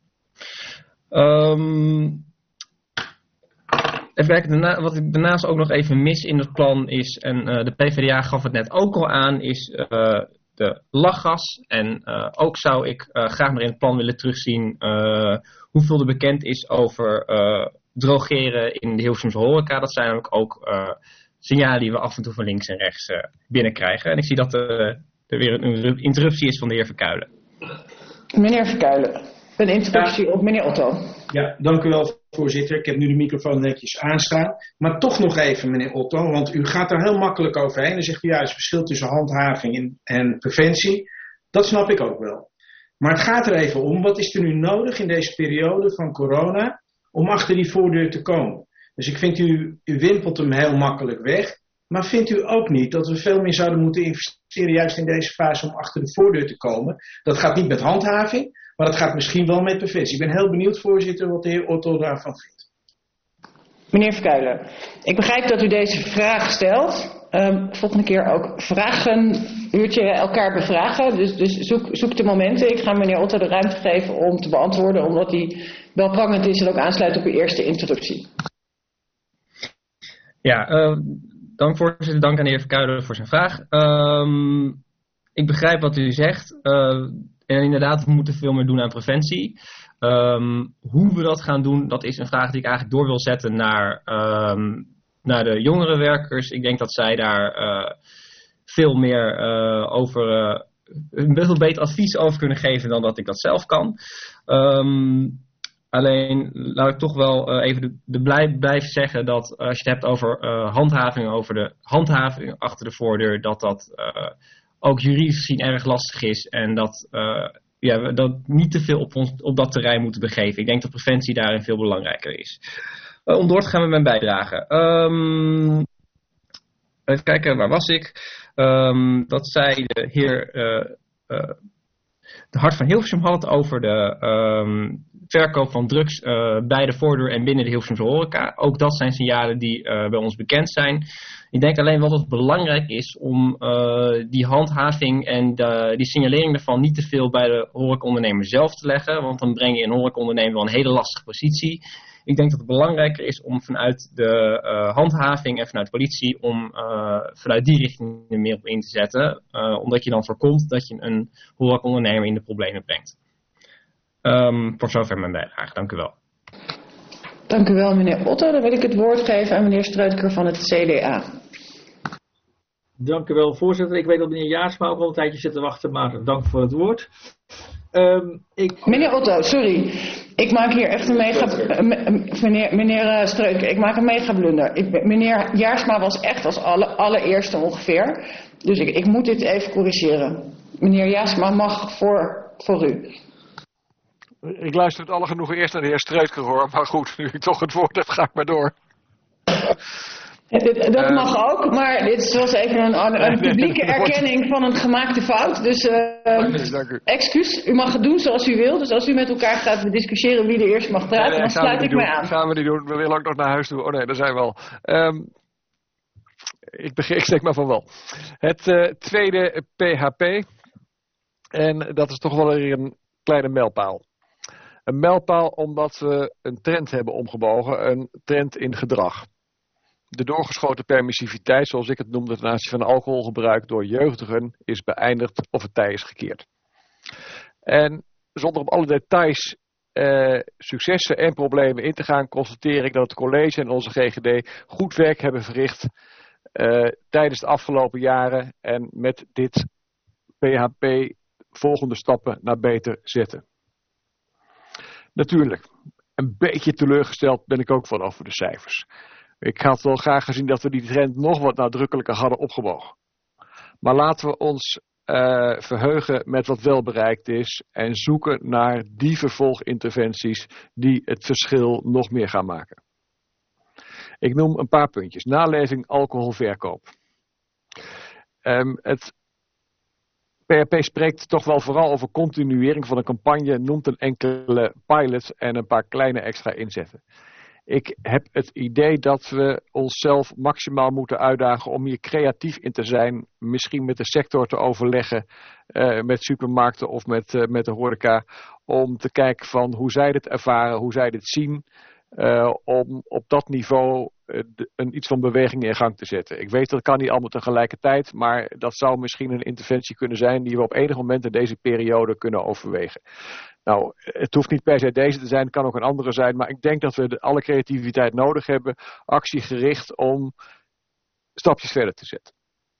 Um, even kijken, daarna, wat ik daarnaast ook nog even mis in het plan is, en uh, de PvdA gaf het net ook al aan, is uh, de lachgas. En uh, ook zou ik uh, graag nog in het plan willen terugzien uh, hoeveel er bekend is over uh, drogeren in de Hilversumse horeca. Dat zijn namelijk ook uh, signalen die we af en toe van links en rechts uh, binnenkrijgen. En ik zie dat uh, er weer een interruptie is van de heer Verkuilen. Meneer Verkuilen. Een interruptie ja. op meneer Otto. Ja, dank u wel, voorzitter. Ik heb nu de microfoon netjes aanstaan. Maar toch nog even, meneer Otto, want u gaat daar heel makkelijk overheen. En zegt u juist het verschil tussen handhaving en, en preventie. Dat snap ik ook wel. Maar het gaat er even om, wat is er nu nodig in deze periode van corona om achter die voordeur te komen? Dus ik vind u, u wimpelt hem heel makkelijk weg. Maar vindt u ook niet dat we veel meer zouden moeten investeren juist in deze fase om achter de voordeur te komen? Dat gaat niet met handhaving. Maar dat gaat misschien wel met preventie. Ik ben heel benieuwd, voorzitter, wat de heer Otto daarvan vindt. Meneer Verkuilen, ik begrijp dat u deze vraag stelt. Um, volgende keer ook vragen, uurtje elkaar bevragen. Dus, dus zoek, zoek de momenten. Ik ga meneer Otto de ruimte geven om te beantwoorden, omdat hij wel prangend is en ook aansluit op uw eerste interruptie. Ja, uh, dank voorzitter, dank aan de heer Verkuijlen voor zijn vraag. Um, ik begrijp wat u zegt. Uh, en inderdaad, we moeten veel meer doen aan preventie. Um, hoe we dat gaan doen, dat is een vraag die ik eigenlijk door wil zetten naar, um, naar de jongere werkers. Ik denk dat zij daar uh, veel meer uh, over, uh, een veel beter advies over kunnen geven dan dat ik dat zelf kan. Um, alleen laat ik toch wel uh, even de, de blijf, blijven zeggen dat uh, als je het hebt over uh, handhaving, over de handhaving achter de voordeur, dat dat uh, ook juridisch gezien erg lastig is en dat uh, ja, we dat niet te veel op, ons, op dat terrein moeten begeven. Ik denk dat preventie daarin veel belangrijker is. Uh, om door te gaan met mijn bijdrage. Um, even kijken, waar was ik? Um, dat zei de heer uh, uh, de Hart van Hilversum had het over de um, verkoop van drugs uh, bij de voordeur en binnen de Hilversumse horeca. Ook dat zijn signalen die uh, bij ons bekend zijn. Ik denk alleen wat het belangrijk is om uh, die handhaving en de, die signalering daarvan niet te veel bij de horecaondernemer zelf te leggen. Want dan breng je een horecaondernemer wel een hele lastige positie. Ik denk dat het belangrijker is om vanuit de uh, handhaving en vanuit de politie om uh, vanuit die richting er meer op in te zetten. Uh, omdat je dan voorkomt dat je een horecaondernemer in de problemen brengt. Um, voor zover mijn bijdrage. Dank u wel. Dank u wel, meneer Otto. Dan wil ik het woord geven aan meneer Streutker van het C D A. Dank u wel, voorzitter. Ik weet dat meneer Jaarsma ook al een tijdje zit te wachten, maar dank voor het woord. Um, ik... Meneer Otto, sorry. Ik maak hier echt een mega... Meneer, meneer Streutker, ik maak een mega blunder. Ik, meneer Jaarsma was echt als alle, allereerste ongeveer. Dus ik, ik moet dit even corrigeren. Meneer Jaarsma mag voor, voor u. Ik luister het alle genoegen eerst naar de heer Streutker hoor. Maar goed, nu ik toch het woord heb, ga ik maar door. Dat mag ook, maar dit was even een, een publieke erkenning van een gemaakte fout. Dus uh, excuus, u mag het doen zoals u wil. Dus als u met elkaar gaat discussiëren wie er eerst mag praten, nee, nee, dan sluit ik mij aan. Gaan we niet doen, we willen ook nog naar huis toe. Oh nee, daar zijn we al. Um, ik, begin, ik steek maar van wel. Het uh, tweede P H P. En dat is toch wel weer een kleine mijlpaal. Een mijlpaal omdat we een trend hebben omgebogen, een trend in gedrag. De doorgeschoten permissiviteit, zoals ik het noemde, ten aanzien van alcoholgebruik door jeugdigen, is beëindigd of het tij is gekeerd. En zonder op alle details, eh, successen en problemen in te gaan, constateer ik dat het college en onze G G D goed werk hebben verricht eh, tijdens de afgelopen jaren en met dit P H P volgende stappen naar beter zetten. Natuurlijk, een beetje teleurgesteld ben ik ook wel over de cijfers. Ik had wel graag gezien dat we die trend nog wat nadrukkelijker hadden opgebogen. Maar laten we ons uh, verheugen met wat wel bereikt is en zoeken naar die vervolginterventies die het verschil nog meer gaan maken. Ik noem een paar puntjes. Naleving alcoholverkoop. Um, het P H P spreekt toch wel vooral over continuering van een campagne, noemt een enkele pilot en een paar kleine extra inzetten. Ik heb het idee dat we onszelf maximaal moeten uitdagen om hier creatief in te zijn. Misschien met de sector te overleggen, uh, met supermarkten of met, uh, met de horeca. Om te kijken van hoe zij dit ervaren, hoe zij dit zien. Uh, om op dat niveau uh, de, een, iets van beweging in gang te zetten. Ik weet dat kan niet allemaal tegelijkertijd, maar dat zou misschien een interventie kunnen zijn die we op enig moment in deze periode kunnen overwegen. Nou, het hoeft niet per se deze te zijn, het kan ook een andere zijn, maar ik denk dat we de, alle creativiteit nodig hebben, actiegericht om stapjes verder te zetten.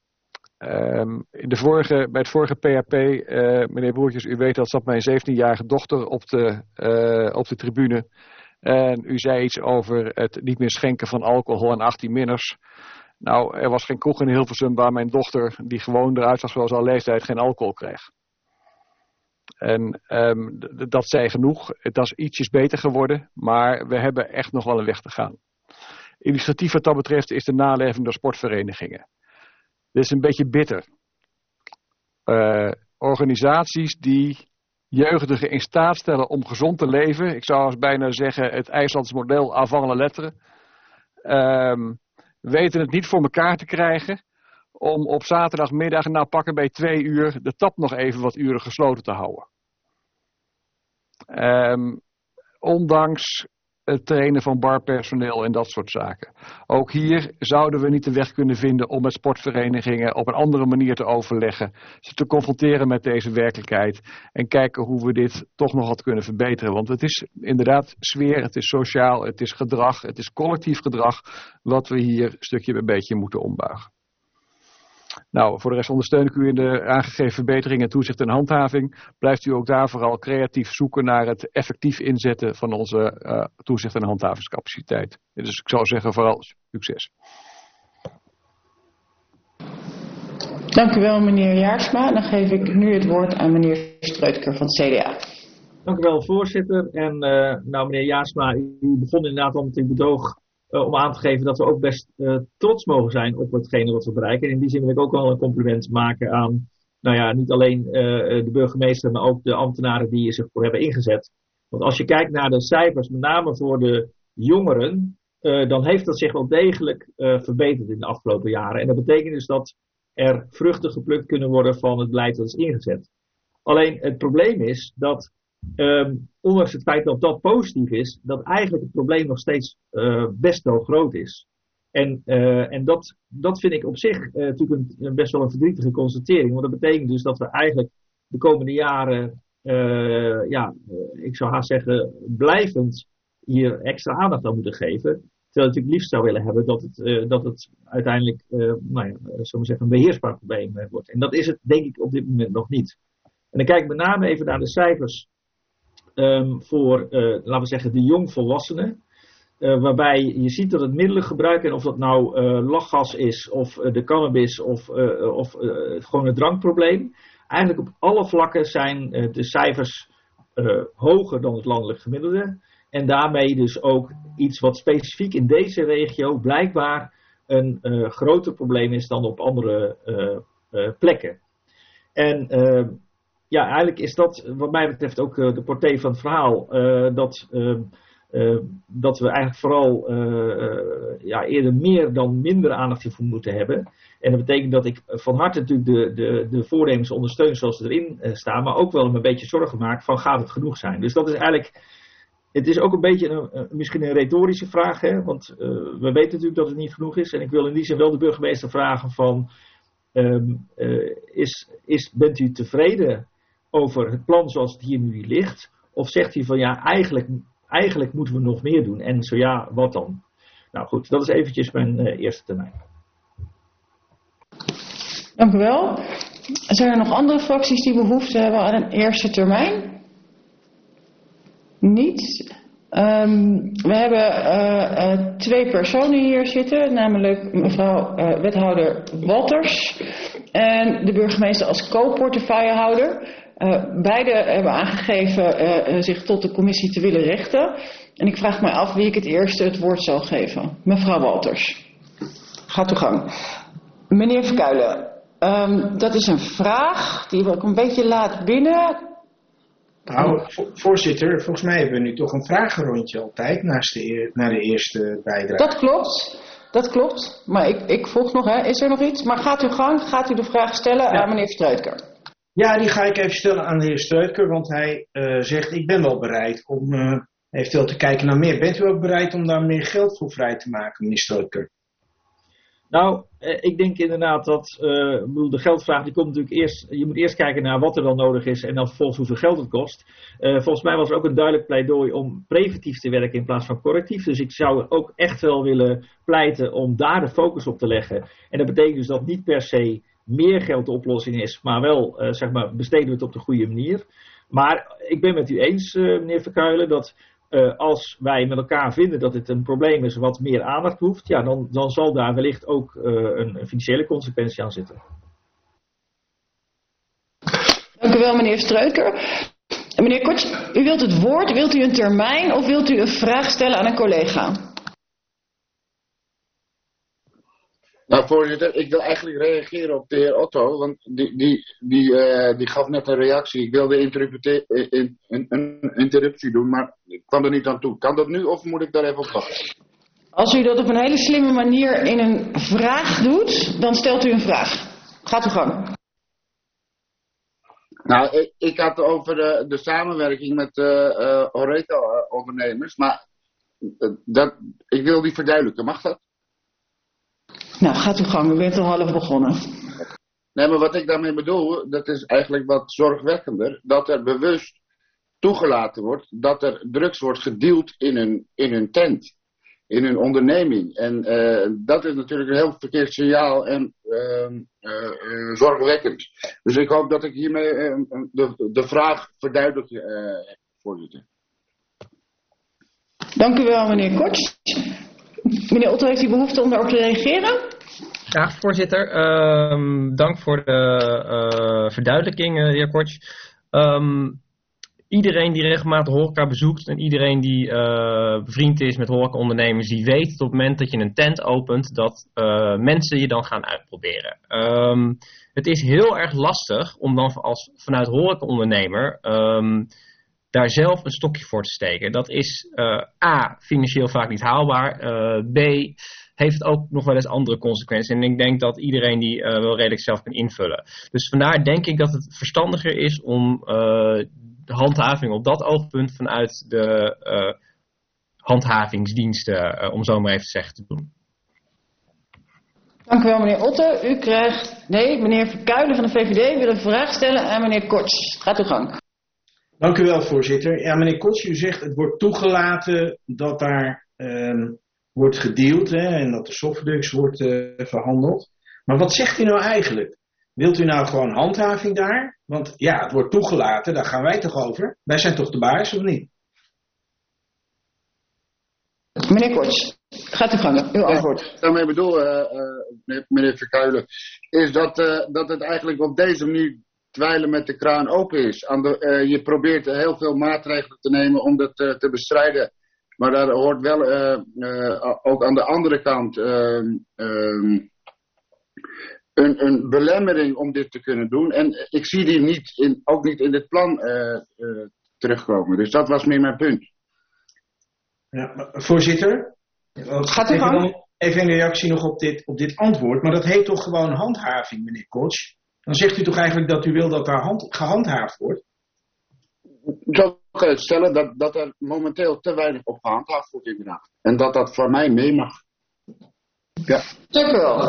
Um, in de vorige, bij het vorige P H P, uh, meneer Broertjes, u weet dat zat mijn zeventienjarige dochter op de, uh, op de tribune. En u zei iets over het niet meer schenken van alcohol aan achttien-minners. Nou, er was geen kroeg in Hilversum waar mijn dochter, die gewoon eruit zag zoals haar leeftijd, geen alcohol kreeg. En um, d- dat zei genoeg. Het is ietsjes beter geworden, maar we hebben echt nog wel een weg te gaan. Illustratief wat dat betreft is de naleving door sportverenigingen. Dit is een beetje bitter. Uh, organisaties die jeugdigen in staat stellen om gezond te leven. Ik zou als bijna zeggen het IJslands model avant la lettre. Um, weten het niet voor elkaar te krijgen om op zaterdagmiddag na pakken bij twee uur de tap nog even wat uren gesloten te houden. Um, ondanks het trainen van barpersoneel en dat soort zaken. Ook hier zouden we niet de weg kunnen vinden om met sportverenigingen op een andere manier te overleggen. Ze te confronteren met deze werkelijkheid. En kijken hoe we dit toch nog wat kunnen verbeteren. Want het is inderdaad sfeer, het is sociaal, het is gedrag, het is collectief gedrag. Wat we hier stukje bij beetje moeten ombuigen. Nou, voor de rest ondersteun ik u in de aangegeven verbeteringen, toezicht en handhaving. Blijft u ook daar vooral creatief zoeken naar het effectief inzetten van onze uh, toezicht en handhavingscapaciteit. Dus ik zou zeggen vooral succes. Dank u wel, meneer Jaarsma. Dan geef ik nu het woord aan meneer Streutker van het C D A. Dank u wel, voorzitter. En uh, nou, meneer Jaarsma, u begon inderdaad al met uw betoog Uh, om aan te geven dat we ook best uh, trots mogen zijn op hetgene wat we bereiken. En in die zin wil ik ook wel een compliment maken aan, nou ja, niet alleen uh, de burgemeester, maar ook de ambtenaren die zich voor hebben ingezet. Want als je kijkt naar de cijfers, met name voor de jongeren, uh, dan heeft dat zich wel degelijk uh, verbeterd in de afgelopen jaren. En dat betekent dus dat er vruchten geplukt kunnen worden van het beleid dat is ingezet. Alleen het probleem is dat Um, ondanks het feit dat dat positief is, dat eigenlijk het probleem nog steeds uh, best wel groot is. En, uh, en dat, dat vind ik op zich uh, natuurlijk een, een best wel een verdrietige constatering. Want dat betekent dus dat we eigenlijk de komende jaren, uh, ja, uh, ik zou haast zeggen, blijvend hier extra aandacht aan moeten geven. Terwijl ik natuurlijk liefst zou willen hebben dat het, uh, dat het uiteindelijk, uh, nou ja, uh, zullen we zeggen, een beheersbaar probleem uh, wordt. En dat is het denk ik op dit moment nog niet. En dan kijk ik met name even naar de cijfers. Um, voor, uh, laten we zeggen, de jongvolwassenen. Uh, waarbij je ziet dat het middelengebruik, en of dat nou uh, lachgas is, of uh, de cannabis, of, uh, of uh, gewoon het drankprobleem. Eigenlijk op alle vlakken zijn uh, de cijfers uh, hoger dan het landelijk gemiddelde. En daarmee dus ook iets wat specifiek in deze regio blijkbaar een uh, groter probleem is dan op andere uh, uh, plekken. En uh, ja, eigenlijk is dat wat mij betreft ook uh, de portée van het verhaal. Uh, dat, uh, uh, dat we eigenlijk vooral uh, uh, ja, eerder meer dan minder aandacht hiervoor moeten hebben. En dat betekent dat ik van harte natuurlijk de, de, de voornemens ondersteun zoals ze erin uh, staan. Maar ook wel een beetje zorgen maak van gaat het genoeg zijn. Dus dat is eigenlijk, het is ook een beetje een, uh, misschien een retorische vraag. Hè? Want uh, we weten natuurlijk dat het niet genoeg is. En ik wil in die zin wel de burgemeester vragen van, um, uh, is, is, bent u tevreden over het plan zoals het hier nu ligt? Of zegt hij van ja, eigenlijk, eigenlijk moeten we nog meer doen. En zo ja, wat dan? Nou goed, dat is eventjes mijn uh, eerste termijn. Dank u wel. Zijn er nog andere fracties die behoefte hebben aan een eerste termijn? Niet. Um, we hebben uh, uh, twee personen hier zitten, namelijk mevrouw uh, wethouder Walters en de burgemeester als co-portefeuillehouder. Uh, beide hebben aangegeven uh, zich tot de commissie te willen richten. En ik vraag mij af wie ik het eerste het woord zal geven. Mevrouw Walters, gaat uw gang. Meneer Verkuilen, um, dat is een vraag die ik een beetje laat binnen. Nou, voorzitter, volgens mij hebben we nu toch een vragenrondje altijd naast de, na de eerste bijdrage. Dat klopt, dat klopt. Maar ik, ik vroeg nog, hè, is er nog iets? Maar gaat u gang, gaat u de vraag stellen ja. aan meneer Streutker? Ja, die ga ik even stellen aan de heer Streutker, want hij uh, zegt ik ben wel bereid om uh, eventueel te kijken naar meer. Bent u ook bereid om daar meer geld voor vrij te maken, meneer Streutker? Nou, eh, ik denk inderdaad dat uh, bedoel, de geldvraag die komt natuurlijk eerst, je moet eerst kijken naar wat er dan nodig is en dan vervolgens hoeveel geld het kost. Uh, volgens mij was er ook een duidelijk pleidooi om preventief te werken in plaats van correctief. Dus ik zou ook echt wel willen pleiten om daar de focus op te leggen. En dat betekent dus dat niet per se meer geld de oplossing is, maar wel uh, zeg maar, besteden we het op de goede manier. Maar ik ben met u eens, uh, meneer Verkuilen, dat uh, als wij met elkaar vinden dat het een probleem is wat meer aandacht hoeft, ja, dan, dan zal daar wellicht ook uh, een, een financiële consequentie aan zitten. Dank u wel, meneer Streutker. Meneer Kortje, u wilt het woord, wilt u een termijn of wilt u een vraag stellen aan een collega? Nou, voorzitter, ik wil eigenlijk reageren op de heer Otto, want die, die, die, uh, die gaf net een reactie. Ik wilde een, een, een interruptie doen, maar ik kwam er niet aan toe. Kan dat nu of moet ik daar even op wachten? Als u dat op een hele slimme manier in een vraag doet, dan stelt u een vraag. Gaat uw gang. Nou, ik, ik had het over uh, de samenwerking met uh, uh, Horeca-ondernemers, maar dat, ik wil die verduidelijken, mag dat? Nou, gaat uw gang, u bent al half begonnen. Nee, maar wat ik daarmee bedoel, dat is eigenlijk wat zorgwekkender. Dat er bewust toegelaten wordt dat er drugs wordt gedeeld in hun, in hun tent. In hun onderneming. En uh, dat is natuurlijk een heel verkeerd signaal en uh, uh, uh, zorgwekkend. Dus ik hoop dat ik hiermee uh, de, de vraag verduidelijk, uh, voorzitter. Dank u wel, meneer Korts. Meneer Otto, heeft u behoefte om daarop te reageren? Ja, voorzitter. Um, dank voor de uh, verduidelijking, uh, de heer Korts. Um, iedereen die regelmatig horeca bezoekt en iedereen die uh, bevriend is met horecaondernemers, die weet dat op het moment dat je een tent opent, dat uh, mensen je dan gaan uitproberen. Um, het is heel erg lastig om dan als, vanuit horecaondernemer um, daar zelf een stokje voor te steken. Dat is uh, A, financieel vaak niet haalbaar. Uh, B, heeft ook nog wel eens andere consequenties. En ik denk dat iedereen die uh, wel redelijk zelf kan invullen. Dus vandaar denk ik dat het verstandiger is om uh, de handhaving op dat oogpunt vanuit de uh, handhavingsdiensten, uh, om zo maar even te zeggen, te doen. Dank u wel, meneer Otte. U krijgt, nee, meneer Verkuilen van de V V D wil een vraag stellen aan meneer Korts. Gaat uw gang. Dank u wel, voorzitter. Ja, meneer Korts, u zegt het wordt toegelaten dat daar uh, wordt gedeeld, hè, en dat de softdrugs wordt uh, verhandeld. Maar wat zegt u nou eigenlijk? Wilt u nou gewoon handhaving daar? Want ja, het wordt toegelaten, daar gaan wij toch over? Wij zijn toch de baas, of niet? Meneer Korts, gaat u gang, uw antwoord. Wat ik daarmee bedoel, uh, uh, meneer Verkuilen, is dat, uh, dat het eigenlijk op deze manier dweilen met de kraan open is. Aan de, uh, je probeert heel veel maatregelen te nemen om dat uh, te bestrijden. Maar daar hoort wel uh, uh, ook aan de andere kant uh, uh, een, een belemmering om dit te kunnen doen. En ik zie die niet in, ook niet in dit plan uh, uh, terugkomen. Dus dat was meer mijn punt. Ja, voorzitter, gaat u gang? Even een reactie nog op dit, op dit antwoord. Maar dat heet toch gewoon handhaving, meneer Korts? Dan zegt u toch eigenlijk dat u wil dat daar hand, gehandhaafd wordt? Zo kan je het stellen dat, dat er momenteel te weinig op gehandhaafd wordt inderdaad. En dat dat voor mij mee mag. Ja. Dank u wel.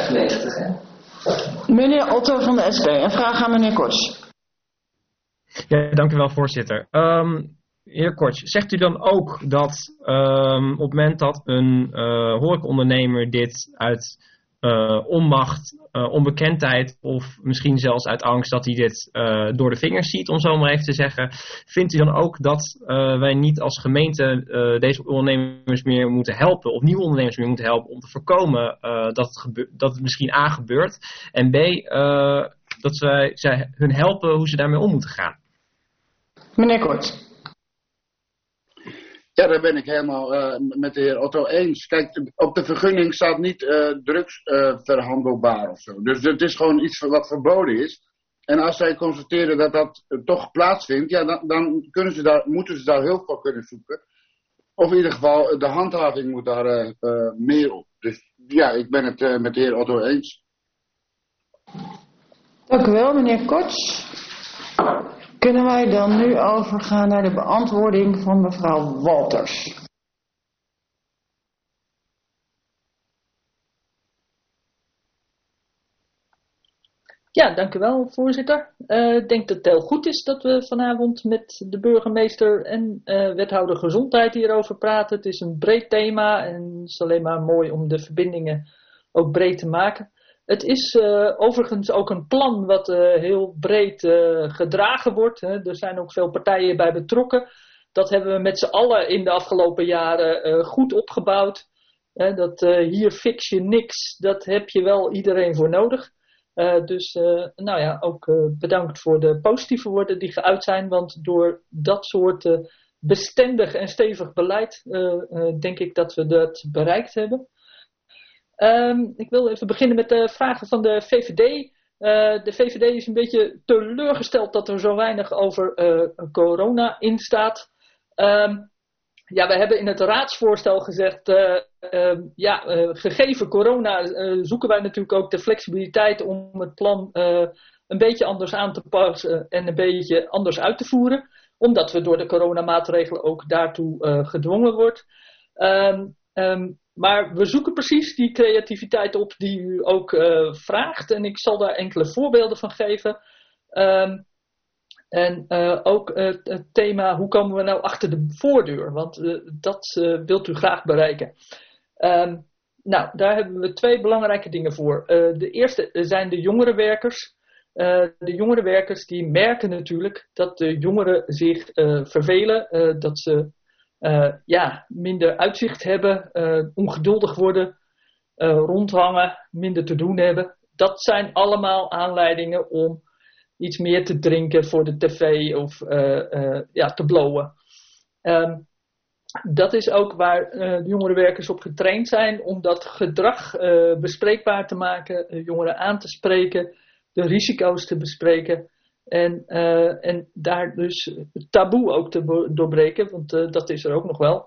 Meneer Otto van de S P, een vraag aan meneer Korts. Ja, dank u wel, voorzitter. Um, heer Korts, zegt u dan ook dat um, op het moment dat een uh, horecaondernemer dit uit uh, onmacht, uh, onbekendheid of misschien zelfs uit angst dat hij dit uh, door de vingers ziet, om zo maar even te zeggen, vindt u dan ook dat uh, wij niet als gemeente uh, deze ondernemers meer moeten helpen of nieuwe ondernemers meer moeten helpen om te voorkomen uh, dat, het gebe- dat het misschien A gebeurt en B, uh, dat wij zij hun helpen hoe ze daarmee om moeten gaan? Meneer Korts. Ja, daar ben ik helemaal uh, met de heer Otto eens. Kijk, op de vergunning staat niet uh, drugs uh, verhandelbaar of zo. Dus het is gewoon iets wat verboden is. En als zij constateren dat dat uh, toch plaatsvindt, ja, dan, dan kunnen ze daar, moeten ze daar hulp voor kunnen zoeken. Of in ieder geval, de handhaving moet daar uh, uh, meer op. Dus ja, ik ben het uh, met de heer Otto eens. Dank u wel, meneer Korts. Kunnen wij dan nu overgaan naar de beantwoording van mevrouw Walters? Ja, dank u wel, voorzitter. Uh, ik denk dat het heel goed is dat we vanavond met de burgemeester en uh, wethouder gezondheid hierover praten. Het is een breed thema en het is alleen maar mooi om de verbindingen ook breed te maken. Het is uh, overigens ook een plan wat uh, heel breed uh, gedragen wordt. Hè. Er zijn ook veel partijen bij betrokken. Dat hebben we met z'n allen in de afgelopen jaren uh, goed opgebouwd. Hè, dat uh, hier fix je niks, dat heb je wel iedereen voor nodig. Uh, dus uh, nou ja, ook uh, bedankt voor de positieve woorden die geuit zijn. Want door dat soort uh, bestendig en stevig beleid uh, uh, denk ik dat we dat bereikt hebben. Um, ik wil even beginnen met de vragen van de V V D. Uh, de V V D is een beetje teleurgesteld dat er zo weinig over uh, corona in staat. Um, ja, we hebben in het raadsvoorstel gezegd, uh, uh, ja, uh, gegeven corona uh, zoeken wij natuurlijk ook de flexibiliteit om het plan uh, een beetje anders aan te passen en een beetje anders uit te voeren. Omdat we door de coronamaatregelen ook daartoe uh, gedwongen wordt. Um, um, maar we zoeken precies die creativiteit op die u ook uh, vraagt. En ik zal daar enkele voorbeelden van geven. Um, en uh, ook uh, het thema, hoe komen we nou achter de voordeur? Want uh, dat uh, wilt u graag bereiken. Um, nou, daar hebben we twee belangrijke dingen voor. Uh, de eerste zijn de jongerenwerkers. Uh, de jongerenwerkers die merken natuurlijk dat de jongeren zich uh, vervelen. Uh, dat ze uh, ja, minder uitzicht hebben, uh, ongeduldig worden, uh, rondhangen, minder te doen hebben. Dat zijn allemaal aanleidingen om iets meer te drinken voor de tv of uh, uh, ja, te blowen. Um, dat is ook waar uh, de jongerenwerkers op getraind zijn om dat gedrag uh, bespreekbaar te maken, uh, jongeren aan te spreken, de risico's te bespreken en, uh, en daar dus het taboe ook te doorbreken, want uh, dat is er ook nog wel.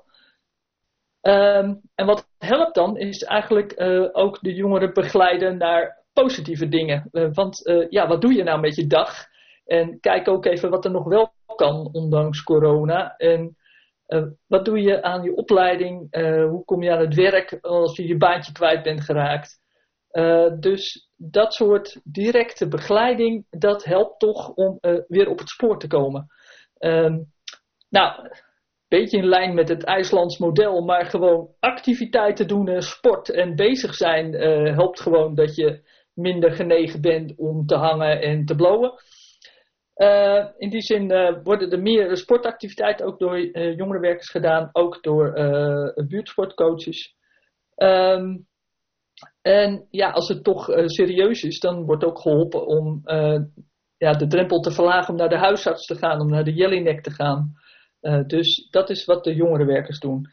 Um, en wat helpt dan is eigenlijk uh, ook de jongeren begeleiden naar positieve dingen. Uh, want uh, ja, wat doe je nou met je dag? En kijk ook even wat er nog wel kan, ondanks corona. En uh, wat doe je aan je opleiding? Uh, hoe kom je aan het werk als je je baantje kwijt bent geraakt? Uh, dus dat soort directe begeleiding, dat helpt toch om uh, weer op het spoor te komen. Um, nou, een beetje in lijn met het IJslands model, maar gewoon activiteiten doen, uh, sport en bezig zijn uh, helpt gewoon dat je minder genegen bent om te hangen en te blowen. Uh, in die zin uh, worden er meer sportactiviteiten ook door uh, jongerenwerkers gedaan, ook door uh, buurtsportcoaches. Um, en ja, als het toch uh, serieus is, dan wordt ook geholpen om uh, ja, de drempel te verlagen om naar de huisarts te gaan, om naar de Jellinek te gaan. Uh, dus dat is wat de jongerenwerkers doen.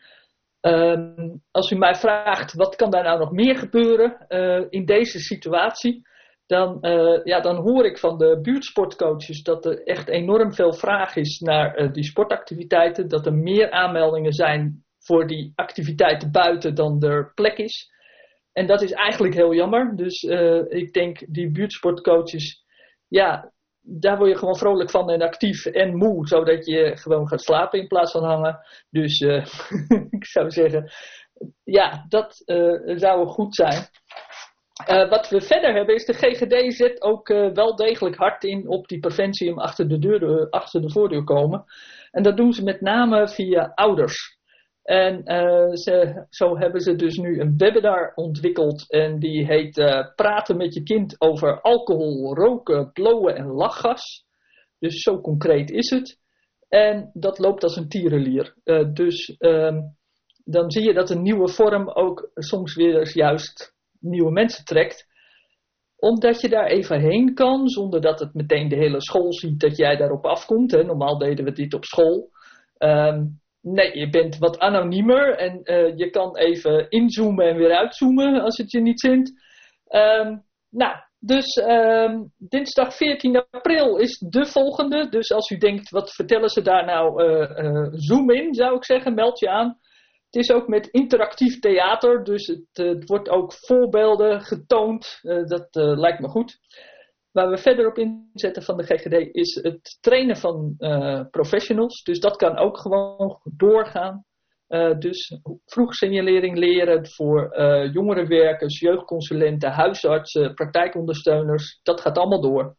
Um, als u mij vraagt, wat kan daar nou nog meer gebeuren uh, in deze situatie? Dan, uh, ja, dan hoor ik van de buurtsportcoaches dat er echt enorm veel vraag is naar uh, die sportactiviteiten. Dat er meer aanmeldingen zijn voor die activiteiten buiten dan er plek is. En dat is eigenlijk heel jammer. Dus uh, ik denk die buurtsportcoaches, ja, daar word je gewoon vrolijk van en actief en moe. Zodat je gewoon gaat slapen in plaats van hangen. Dus uh, ik zou zeggen, ja, dat uh, zou goed zijn. Uh, wat we verder hebben is de G G D zet ook uh, wel degelijk hard in op die preventie om achter de, deur, uh, achter de voordeur komen. En dat doen ze met name via ouders. En uh, ze, zo hebben ze dus nu een webinar ontwikkeld en die heet uh, Praten met je kind over alcohol, roken, blowen en lachgas. Dus zo concreet is het. En dat loopt als een tierenlier. Uh, dus um, dan zie je dat een nieuwe vorm ook soms weer eens juist nieuwe mensen trekt. Omdat je daar even heen kan, zonder dat het meteen de hele school ziet dat jij daarop afkomt. Hè. Normaal deden we dit op school. Um, nee, je bent wat anoniemer en uh, je kan even inzoomen en weer uitzoomen als het je niet zint. Um, nou, dus um, dinsdag veertien april is de volgende. Dus als u denkt, wat vertellen ze daar nou? Uh, uh, zoom in, zou ik zeggen, meld je aan. Het is ook met interactief theater, dus het, uh, het wordt ook voorbeelden getoond. Uh, dat uh, lijkt me goed. Waar we verder op inzetten van de G G D is het trainen van uh, professionals. Dus dat kan ook gewoon doorgaan. Uh, dus vroegsignalering leren voor uh, jongerenwerkers, jeugdconsulenten, huisartsen, praktijkondersteuners. Dat gaat allemaal door.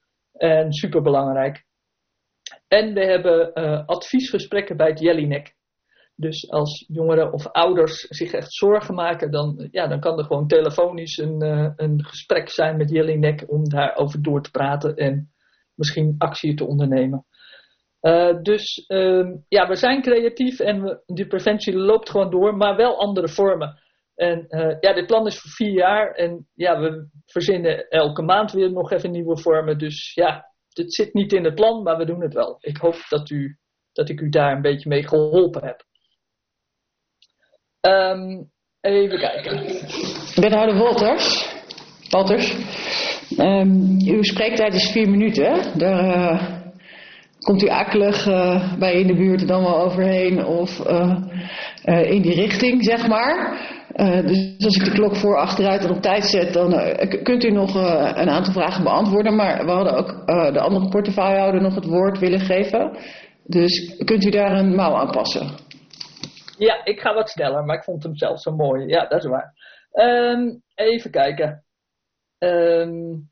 En superbelangrijk. En we hebben uh, adviesgesprekken bij het Jellinek. Dus als jongeren of ouders zich echt zorgen maken, dan, ja, dan kan er gewoon telefonisch een, uh, een gesprek zijn met Jellinek om daarover door te praten en misschien actie te ondernemen. Uh, dus uh, ja, we zijn creatief en we, die preventie loopt gewoon door, maar wel andere vormen. En uh, ja, dit plan is voor vier jaar en ja, we verzinnen elke maand weer nog even nieuwe vormen. Dus ja, het zit niet in het plan, maar we doen het wel. Ik hoop dat, u, dat ik u daar een beetje mee geholpen heb. Um, even kijken. Wethouder Wolters. Wolters. Um, uw spreektijd is vier minuten. Daar uh, komt u akelig uh, bij in de buurt dan wel overheen of uh, uh, in die richting, zeg maar. Uh, dus als ik de klok voor achteruit en op tijd zet, dan uh, kunt u nog uh, een aantal vragen beantwoorden. Maar we hadden ook uh, de andere portefeuillehouder nog het woord willen geven. Dus kunt u daar een mouw aan passen? Ja, ik ga wat sneller, maar ik vond hem zelf zo mooi. Ja, dat is waar. Um, even kijken. Um,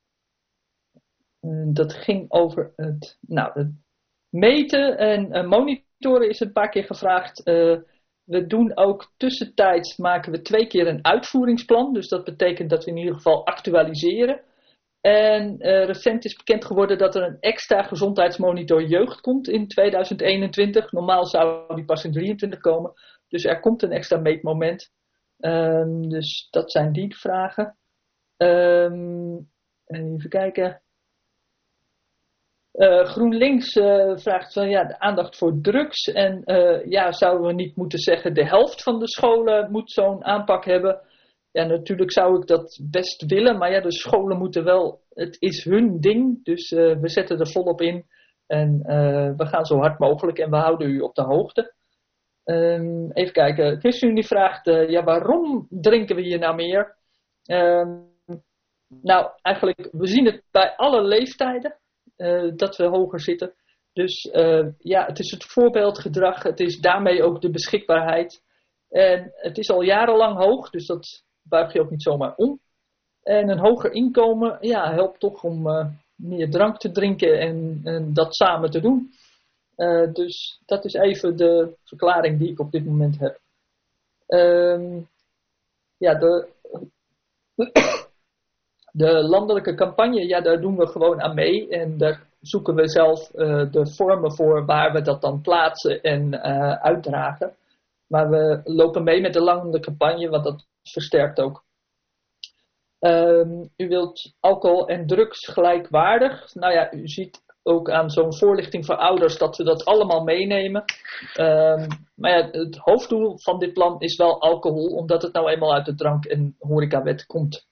dat ging over het, nou, het meten en uh, monitoren is een paar keer gevraagd. Uh, we doen ook tussentijds, maken we twee keer een uitvoeringsplan. Dus dat betekent dat we in ieder geval actualiseren. En uh, recent is bekend geworden dat er een extra gezondheidsmonitor jeugd komt in tweeduizend eenentwintig. Normaal zou die pas in drieëntwintig komen. Dus er komt een extra meetmoment. Um, dus dat zijn die vragen. Um, even kijken. Uh, GroenLinks uh, vraagt van ja, de aandacht voor drugs. En uh, ja, zouden we niet moeten zeggen de helft van de scholen moet zo'n aanpak hebben. Ja, natuurlijk zou ik dat best willen, maar ja, de scholen moeten wel, het is hun ding, dus uh, we zetten er volop in en uh, we gaan zo hard mogelijk en we houden u op de hoogte. Um, even kijken, ChristenUnie vraagt, uh, ja, waarom drinken we hier nou meer? Um, nou, eigenlijk, we zien het bij alle leeftijden uh, dat we hoger zitten. Dus uh, ja, het is het voorbeeldgedrag, het is daarmee ook de beschikbaarheid. En het is al jarenlang hoog, dus dat buig je ook niet zomaar om. En een hoger inkomen, ja, helpt toch om uh, meer drank te drinken en, en dat samen te doen. Uh, dus dat is even de verklaring die ik op dit moment heb. Um, ja, de, de landelijke campagne, ja, daar doen we gewoon aan mee. En daar zoeken we zelf uh, de vormen voor waar we dat dan plaatsen en uh, uitdragen. Maar we lopen mee met de landelijke campagne, want dat versterkt ook. Um, u wilt alcohol en drugs gelijkwaardig. Nou ja, u ziet ook aan zo'n voorlichting voor ouders dat we dat allemaal meenemen. Um, maar ja, het hoofddoel van dit plan is wel alcohol, omdat het nou eenmaal uit de drank- en horecawet komt.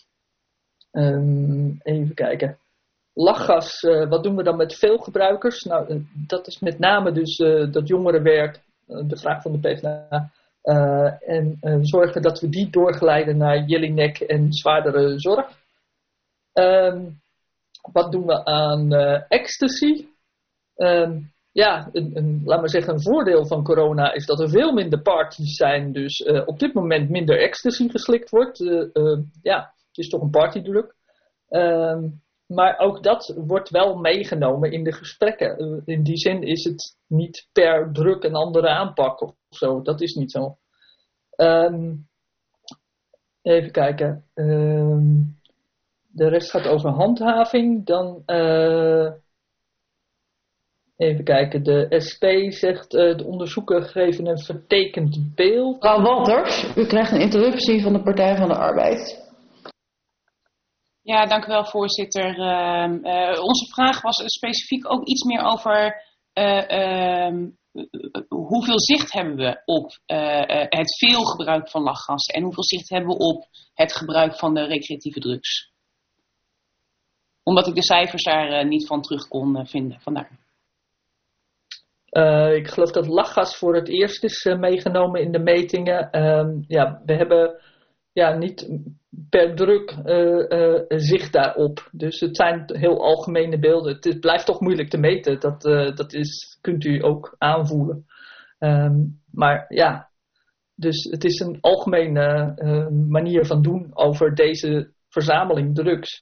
Um, even kijken. Lachgas, uh, wat doen we dan met veel gebruikers? Nou, uh, dat is met name dus uh, dat jongerenwerk, uh, de vraag van de PvdA. Uh, en uh, zorgen dat we die doorgeleiden naar Jelinek en zwaardere zorg. Um, wat doen we aan uh, ecstasy? Um, ja, een, een, laat maar zeggen, een voordeel van corona is dat er veel minder parties zijn. Dus uh, op dit moment minder ecstasy geslikt wordt. Uh, uh, ja, het is toch een partydruk. Um, maar ook dat wordt wel meegenomen in de gesprekken. Uh, in die zin is het niet per druk een andere aanpak of zo. Dat is niet zo. Um, even kijken. Um, de rest gaat over handhaving. Dan uh, even kijken. De S P zegt uh, de onderzoeken geven een vertekend beeld. Mevrouw Walters, u krijgt een interruptie van de Partij van de Arbeid. Ja, dank u wel, voorzitter. Uh, uh, onze vraag was specifiek ook iets meer over uh, uh, hoeveel zicht hebben we op uh, uh, het veel gebruik van lachgas en hoeveel zicht hebben we op het gebruik van de recreatieve drugs. Omdat ik de cijfers daar uh, niet van terug kon uh, vinden, vandaar. Uh, ik geloof dat lachgas voor het eerst is uh, meegenomen in de metingen. Um, ja, we hebben ja, niet per druk uh, uh, zicht daarop. Dus het zijn heel algemene beelden. Het is, blijft toch moeilijk te meten. Dat, uh, dat is, kunt u ook aanvoelen. Um, maar ja, dus het is een algemene uh, manier van doen over deze verzameling drugs.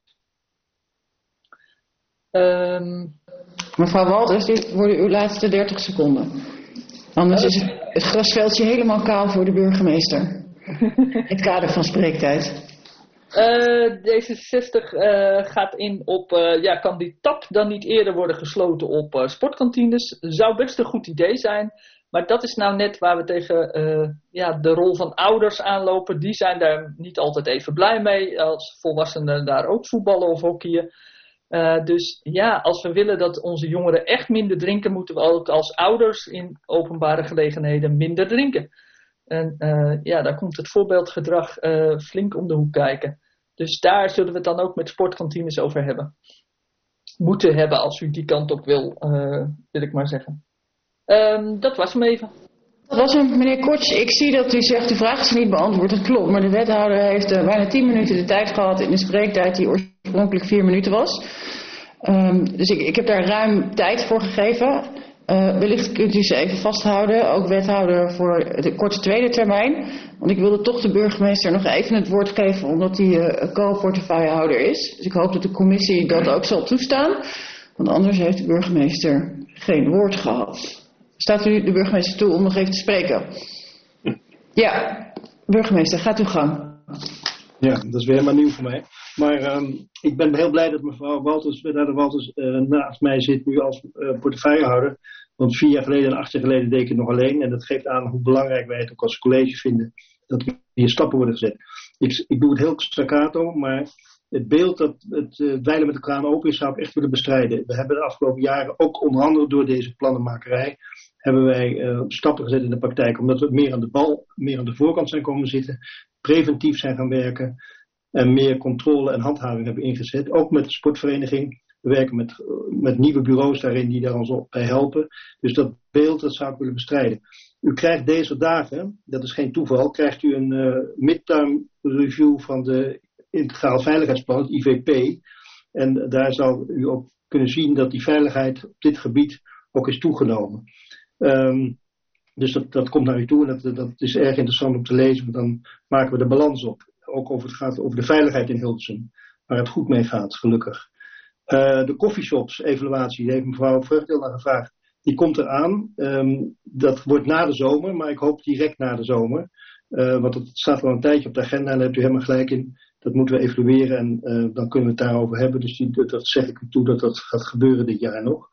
Um, Mevrouw Walters, dit worden uw laatste dertig seconden. Anders is het, het grasveldje helemaal kaal voor de burgemeester. Het kader van spreektijd. Uh, D zesenzestig uh, gaat in op, uh, ja, kan die tap dan niet eerder worden gesloten op uh, sportkantines? Zou best een goed idee zijn. Maar dat is nou net waar we tegen uh, ja, de rol van ouders aanlopen. Die zijn daar niet altijd even blij mee. Als volwassenen daar ook voetballen of hockeyen. Uh, dus ja, als we willen dat onze jongeren echt minder drinken, moeten we ook als ouders in openbare gelegenheden minder drinken. En uh, ja, daar komt het voorbeeldgedrag uh, flink om de hoek kijken. Dus daar zullen we het dan ook met sportkantines over hebben. Moeten hebben als u die kant op wil, uh, wil ik maar zeggen. Um, dat was hem even. Dat was hem, meneer Korts. Ik zie dat u zegt de vraag is niet beantwoord. Dat klopt, maar de wethouder heeft uh, bijna tien minuten de tijd gehad in de spreektijd die oorspronkelijk vier minuten was. Um, dus ik, ik heb daar ruim tijd voor gegeven. Uh, wellicht kunt u ze even vasthouden, ook wethouder voor de korte tweede termijn. Want ik wilde toch de burgemeester nog even het woord geven, omdat hij uh, co-portefeuillehouder is. Dus ik hoop dat de commissie dat ook zal toestaan. Want anders heeft de burgemeester geen woord gehad. Staat u de burgemeester toe om nog even te spreken? Ja, burgemeester, gaat uw gang. Ja, dat is weer helemaal nieuw voor mij. Maar um, ik ben heel blij dat mevrouw Walters, wethouder Walters, uh, naast mij zit nu als uh, portefeuillehouder. Want vier jaar geleden en acht jaar geleden deed ik het nog alleen. En dat geeft aan hoe belangrijk wij het ook als college vinden. Dat hier stappen worden gezet. Ik, ik doe het heel staccato, maar het beeld dat het uh, dweilen met de kraan open is, zou ik echt willen bestrijden. We hebben de afgelopen jaren, ook onder andere door deze plannenmakerij, hebben wij uh, stappen gezet in de praktijk. Omdat we meer aan de bal, meer aan de voorkant zijn komen zitten. Preventief zijn gaan werken. En meer controle en handhaving hebben ingezet. Ook met de sportvereniging. We werken met, met nieuwe bureaus daarin die daar ons op bij helpen. Dus dat beeld, dat zou ik willen bestrijden. U krijgt deze dagen, dat is geen toeval, krijgt u een uh, midterm review van de Integraal Veiligheidsplan, het I V P. En daar zal u ook kunnen zien dat die veiligheid op dit gebied ook is toegenomen. Um, dus dat, dat komt naar u toe en dat, dat is erg interessant om te lezen. Want dan maken we de balans op. Ook over het gaat over de veiligheid in Hilversum. Waar het goed mee gaat, gelukkig. Uh, de coffeeshops evaluatie, die heeft mevrouw Vreugdeel naar gevraagd. Die komt eraan. Um, dat wordt na de zomer, maar ik hoop direct na de zomer. Uh, want het staat al een tijdje op de agenda en daar hebt u helemaal gelijk in. Dat moeten we evalueren en uh, dan kunnen we het daarover hebben. Dus die, dat zeg ik u toe dat dat gaat gebeuren dit jaar nog.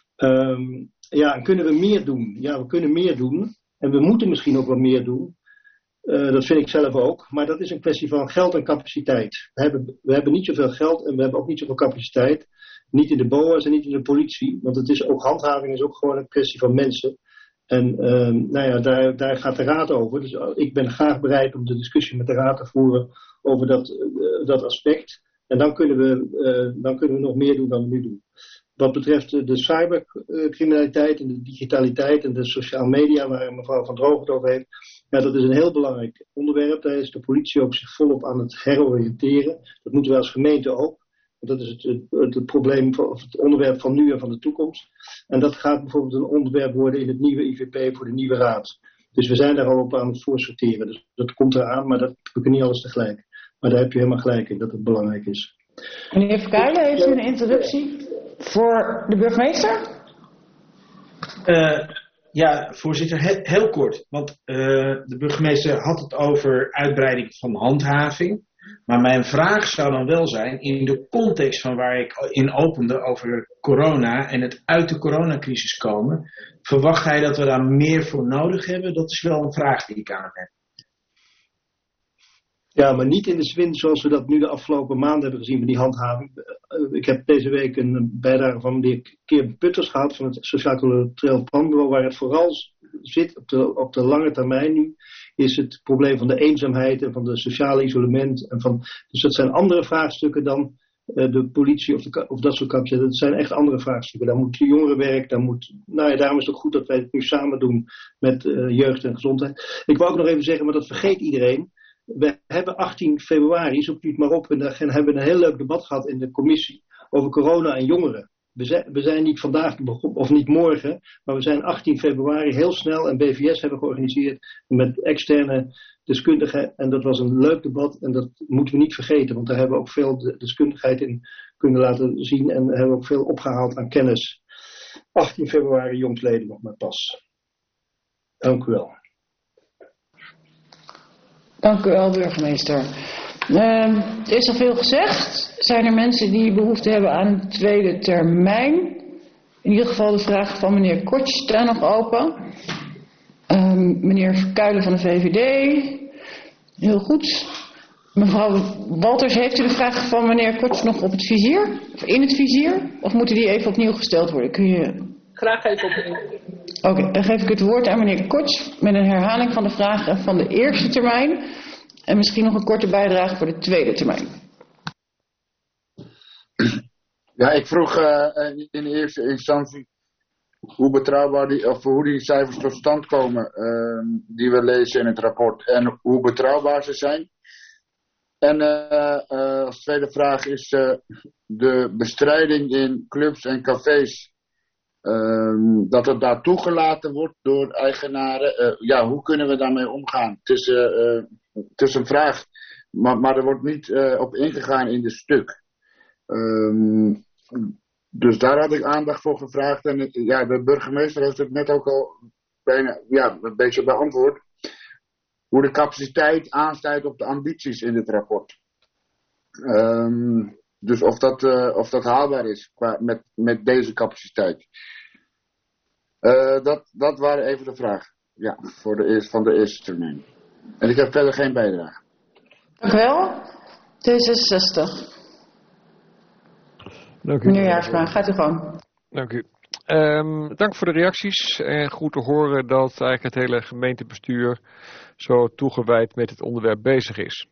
Um, ja, en kunnen we meer doen? Ja, we kunnen meer doen. En we moeten misschien ook wat meer doen. Uh, dat vind ik zelf ook. Maar dat is een kwestie van geld en capaciteit. We hebben, we hebben niet zoveel geld en we hebben ook niet zoveel capaciteit. Niet in de B O A's en niet in de politie. Want het is ook, handhaving is ook gewoon een kwestie van mensen. En uh, nou ja, daar, daar gaat de raad over. Dus ik ben graag bereid om de discussie met de raad te voeren over dat, uh, dat aspect. En dan kunnen, we, uh, dan kunnen we nog meer doen dan we nu doen. Wat betreft de cybercriminaliteit en de digitaliteit en de sociale media, waar mevrouw Van Drogen het over heeft. Ja, dat is een heel belangrijk onderwerp. Daar is de politie ook zich volop aan het heroriënteren. Dat moeten we als gemeente ook. Want dat is het, het, het probleem, of het onderwerp van nu en van de toekomst. En dat gaat bijvoorbeeld een onderwerp worden in het nieuwe I V P voor de nieuwe raad. Dus we zijn daar al op aan het voorsorteren. Dus dat komt eraan, maar dat, we kunnen niet alles tegelijk. Maar daar heb je helemaal gelijk in, dat het belangrijk is. Meneer Verkuilen, heeft u een interruptie voor de burgemeester? Uh, ja, voorzitter, he- heel kort. Want uh, de burgemeester had het over uitbreiding van handhaving. Maar mijn vraag zou dan wel zijn, in de context van waar ik in opende over corona en het uit de coronacrisis komen, verwacht hij dat we daar meer voor nodig hebben? Dat is wel een vraag die ik aan hem heb. Ja, maar niet in de zin zoals we dat nu de afgelopen maanden hebben gezien met die handhaving. Ik heb deze week een bijdrage van meneer Keer Putters gehad van het Sociaal Cultureel Planbureau, waar het vooral zit op de, op de lange termijn nu, is het probleem van de eenzaamheid en van de sociale isolement. En van, dus dat zijn andere vraagstukken dan uh, de politie of, de, of dat soort capaciteiten. Dat zijn echt andere vraagstukken. Daar moet jongerenwerk, daar moet, nou ja, daarom is het ook goed dat wij het nu samen doen met uh, jeugd en gezondheid. Ik wou ook nog even zeggen, maar dat vergeet iedereen. We hebben achttien februari, zoek u het maar op, en daar hebben we een heel leuk debat gehad in de commissie over corona en jongeren. We zijn, we zijn niet vandaag of niet morgen, maar we zijn achttien februari heel snel en B V S hebben georganiseerd met externe deskundigen. En dat was een leuk debat en dat moeten we niet vergeten, want daar hebben we ook veel deskundigheid in kunnen laten zien en hebben we ook veel opgehaald aan kennis. achttien februari jongsleden nog maar pas. Dank u wel. Dank u wel, burgemeester. Uh, er is al veel gezegd. Zijn er mensen die behoefte hebben aan een tweede termijn? In ieder geval de vraag van meneer Kortsch staat nog open. Uh, meneer Verkuilen van de V V D. Heel goed. Mevrouw Walters, heeft u de vraag van meneer Kortsch nog op het vizier? Of in het vizier? Of moeten die even opnieuw gesteld worden? Kun je... Graag even opnieuw. Oké, okay, dan geef ik het woord aan meneer Kortsch met een herhaling van de vragen van de eerste termijn. En misschien nog een korte bijdrage voor de tweede termijn. Ja, ik vroeg uh, in eerste instantie hoe betrouwbaar die, of hoe die cijfers tot stand komen uh, die we lezen in het rapport en hoe betrouwbaar ze zijn. En uh, uh, als tweede vraag is uh, de bestrijding in clubs en cafés Um, dat het daar toegelaten wordt door eigenaren. Uh, ja, hoe kunnen we daarmee omgaan? Het is, uh, uh, het is een vraag, maar, maar er wordt niet uh, op ingegaan in dit stuk. Um, dus daar had ik aandacht voor gevraagd. En ja, de burgemeester heeft het net ook al bijna, ja, een beetje beantwoord. Hoe de capaciteit aansluit op de ambities in dit rapport. Um, dus of dat, uh, of dat haalbaar is qua, met, met deze capaciteit. Uh, dat, dat waren even de vragen. Ja, voor de eerste, van de eerste termijn. En ik heb verder geen bijdrage. Dank u wel. D zesenzestig. Dank u. Meneer Jaarsma, gaat u gang. Dank u. Um, dank voor de reacties. En goed te horen dat eigenlijk het hele gemeentebestuur zo toegewijd met het onderwerp bezig is.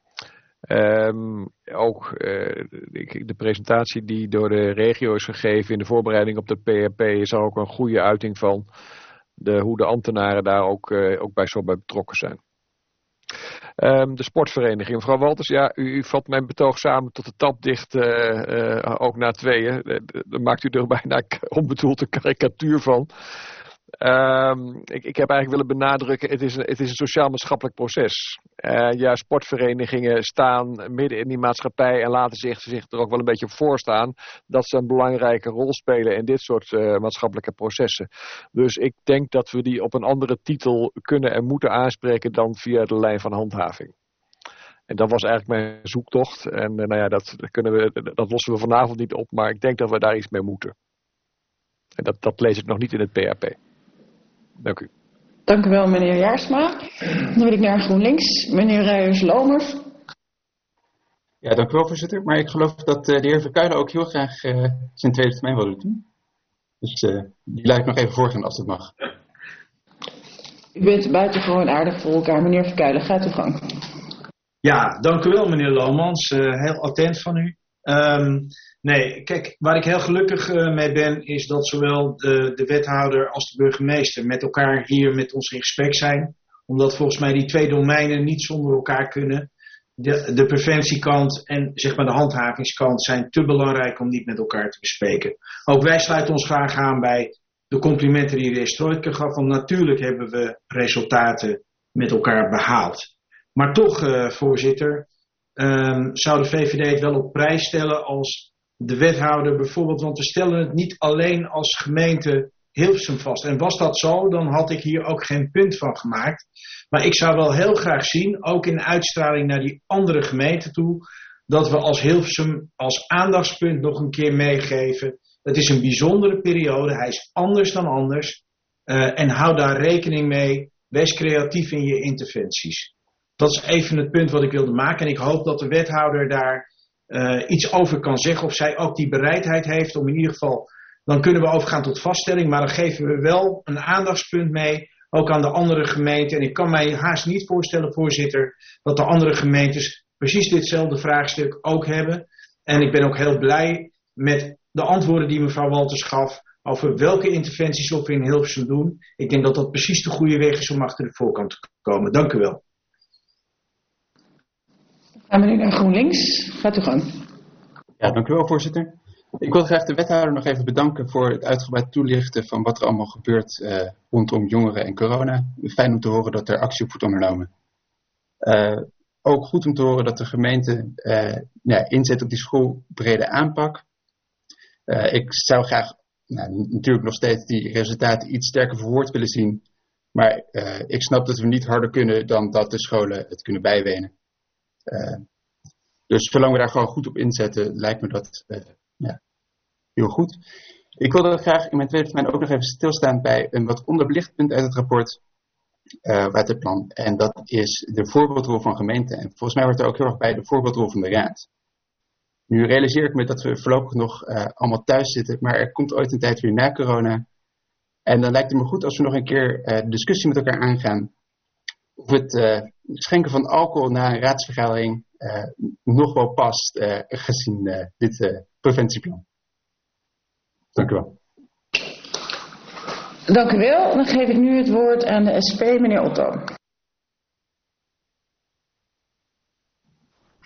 Um, ook uh, de, de presentatie die door de regio is gegeven in de voorbereiding op de P R P is ook een goede uiting van de, hoe de ambtenaren daar ook, uh, ook bij zo bij betrokken zijn. Um, de sportvereniging. Mevrouw Walters, ja, u, u vat mijn betoog samen tot de tap dicht, uh, uh, ook na tweeën. Uh, daar maakt u er bijna onbedoeld een karikatuur van. Um, ik, ik heb eigenlijk willen benadrukken, het is een, het is een sociaal-maatschappelijk proces. Uh, ja, sportverenigingen staan midden in die maatschappij en laten zich, zich er ook wel een beetje op voorstaan dat ze een belangrijke rol spelen in dit soort uh, maatschappelijke processen. Dus ik denk dat we die op een andere titel kunnen en moeten aanspreken dan via de lijn van handhaving. En dat was eigenlijk mijn zoektocht. En uh, nou ja, dat, kunnen we, dat lossen we vanavond niet op, maar ik denk dat we daar iets mee moeten. En dat, dat lees ik nog niet in het P R P. Dank u. Dank u wel, meneer Jaarsma. Dan wil ik naar GroenLinks. Meneer Rijers-Lomers. Ja, dank u wel, voorzitter. Maar ik geloof dat uh, de heer Verkuijlen ook heel graag uh, zijn tweede termijn wilde doen. Dus uh, die laat ik nog even voorgaan als dat mag. U bent buitengewoon aardig voor elkaar. Meneer Verkuijlen, gaat uw gang. Ja, dank u wel, meneer Lomans. Uh, heel attent van u. Um, nee, kijk, waar ik heel gelukkig uh, mee ben, is dat zowel de, de wethouder als de burgemeester met elkaar hier met ons in gesprek zijn. Omdat volgens mij die twee domeinen niet zonder elkaar kunnen. De, de preventiekant en zeg maar de handhavingskant zijn te belangrijk om niet met elkaar te bespreken. Ook wij sluiten ons graag aan bij de complimenten die de heer Strooitke gaf. Want natuurlijk hebben we resultaten met elkaar behaald. Maar toch, uh, voorzitter, um, zou de V V D het wel op prijs stellen als de wethouder bijvoorbeeld, want we stellen het niet alleen als gemeente Hilversum vast. En was dat zo, dan had ik hier ook geen punt van gemaakt. Maar ik zou wel heel graag zien, ook in uitstraling naar die andere gemeenten toe, dat we als Hilversum als aandachtspunt nog een keer meegeven. Het is een bijzondere periode, hij is anders dan anders. Uh, en hou daar rekening mee, wees creatief in je interventies. Dat is even het punt wat ik wilde maken. En ik hoop dat de wethouder daar uh, iets over kan zeggen. Of zij ook die bereidheid heeft om in ieder geval, dan kunnen we overgaan tot vaststelling. Maar dan geven we wel een aandachtspunt mee, ook aan de andere gemeenten. En ik kan mij haast niet voorstellen, voorzitter, dat de andere gemeentes precies ditzelfde vraagstuk ook hebben. En ik ben ook heel blij met de antwoorden die mevrouw Walters gaf over welke interventies we in Hilversum doen. Ik denk dat dat precies de goede weg is om achter de voorkant te komen. Dank u wel. Gaan we nu naar GroenLinks. Gaat u gang. Ja, dank u wel, voorzitter. Ik wil graag de wethouder nog even bedanken voor het uitgebreid toelichten van wat er allemaal gebeurt uh, rondom jongeren en corona. Fijn om te horen dat er actie op wordt ondernomen. Uh, ook goed om te horen dat de gemeente uh, ja, inzet op die schoolbrede aanpak. Uh, ik zou graag nou, natuurlijk nog steeds die resultaten iets sterker verwoord willen zien. Maar uh, ik snap dat we niet harder kunnen dan dat de scholen het kunnen bijbenen. Uh, dus zolang we daar gewoon goed op inzetten, lijkt me dat uh, ja, heel goed. Ik wilde graag in mijn tweede termijn ook nog even stilstaan bij een wat onderbelicht punt uit het rapport uh, Waterplan. En dat is de voorbeeldrol van gemeenten. En volgens mij hoort er ook heel erg bij de voorbeeldrol van de raad. Nu realiseer ik me dat we voorlopig nog uh, allemaal thuis zitten, maar er komt ooit een tijd weer na corona. En dan lijkt het me goed als we nog een keer uh, de discussie met elkaar aangaan of het uh, schenken van alcohol na een raadsvergadering uh, nog wel past uh, gezien uh, dit uh, preventieplan. Dank u wel. Dank u wel. Dan geef ik nu het woord aan de S P, meneer Otto.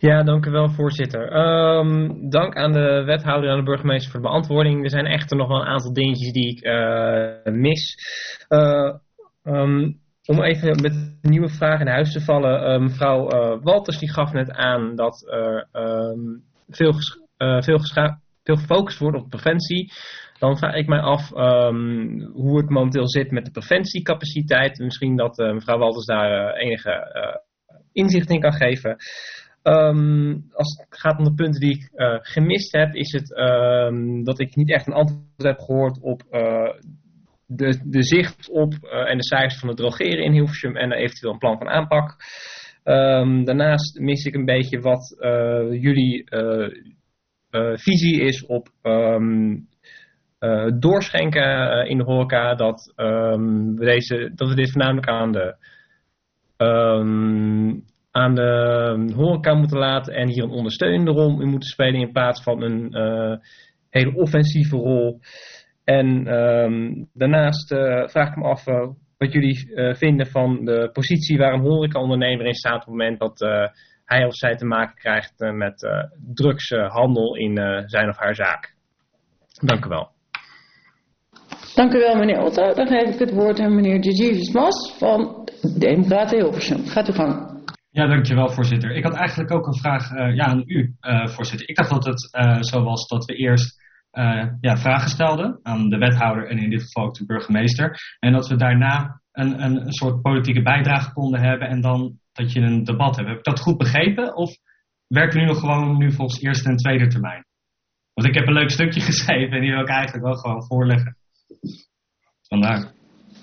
Ja, dank u wel, voorzitter. Um, dank aan de wethouder en aan de burgemeester voor de beantwoording. Er zijn echter nog wel een aantal dingetjes die ik uh, mis. Uh, um, om even met een nieuwe vraag in huis te vallen. Uh, mevrouw uh, Walters die gaf net aan dat er um, veel, ges- uh, veel, gescha- veel gefocust wordt op preventie. Dan vraag ik mij af um, hoe het momenteel zit met de preventiecapaciteit. Misschien dat uh, mevrouw Walters daar uh, enige uh, inzicht in kan geven. Um, als het gaat om de punten die ik uh, gemist heb, is het um, dat ik niet echt een antwoord heb gehoord op uh, de, de zicht op uh, en de cijfers van het drogeren in Hilversum en eventueel een plan van aanpak. Um, daarnaast mis ik een beetje wat uh, jullie uh, uh, visie is op um, uh, doorschenken uh, in de horeca. Dat, um, we deze, dat we dit voornamelijk aan de... Um, aan de horeca moeten laten en hier een ondersteunende rol in moeten spelen in plaats van een uh, hele offensieve rol. En um, daarnaast uh, vraag ik me af uh, wat jullie uh, vinden van de positie waar een horecaondernemer in staat op het moment dat uh, hij of zij te maken krijgt uh, met uh, drugshandel in uh, zijn of haar zaak. Dank u wel. Dank u wel, meneer Otto. Dan geef ik het woord aan meneer Gegevens Mas van Democraten Hilversum. Gaat u gang. Ja, dankjewel, voorzitter. Ik had eigenlijk ook een vraag uh, ja, aan u, uh, voorzitter. Ik dacht dat het uh, zo was dat we eerst uh, ja, vragen stelden aan de wethouder en in dit geval ook de burgemeester. En dat we daarna een, een, een soort politieke bijdrage konden hebben en dan dat je een debat hebt. Heb ik dat goed begrepen? Of werken we nu nog gewoon nu volgens eerste en tweede termijn? Want ik heb een leuk stukje geschreven en die wil ik eigenlijk wel gewoon voorleggen. Vandaar.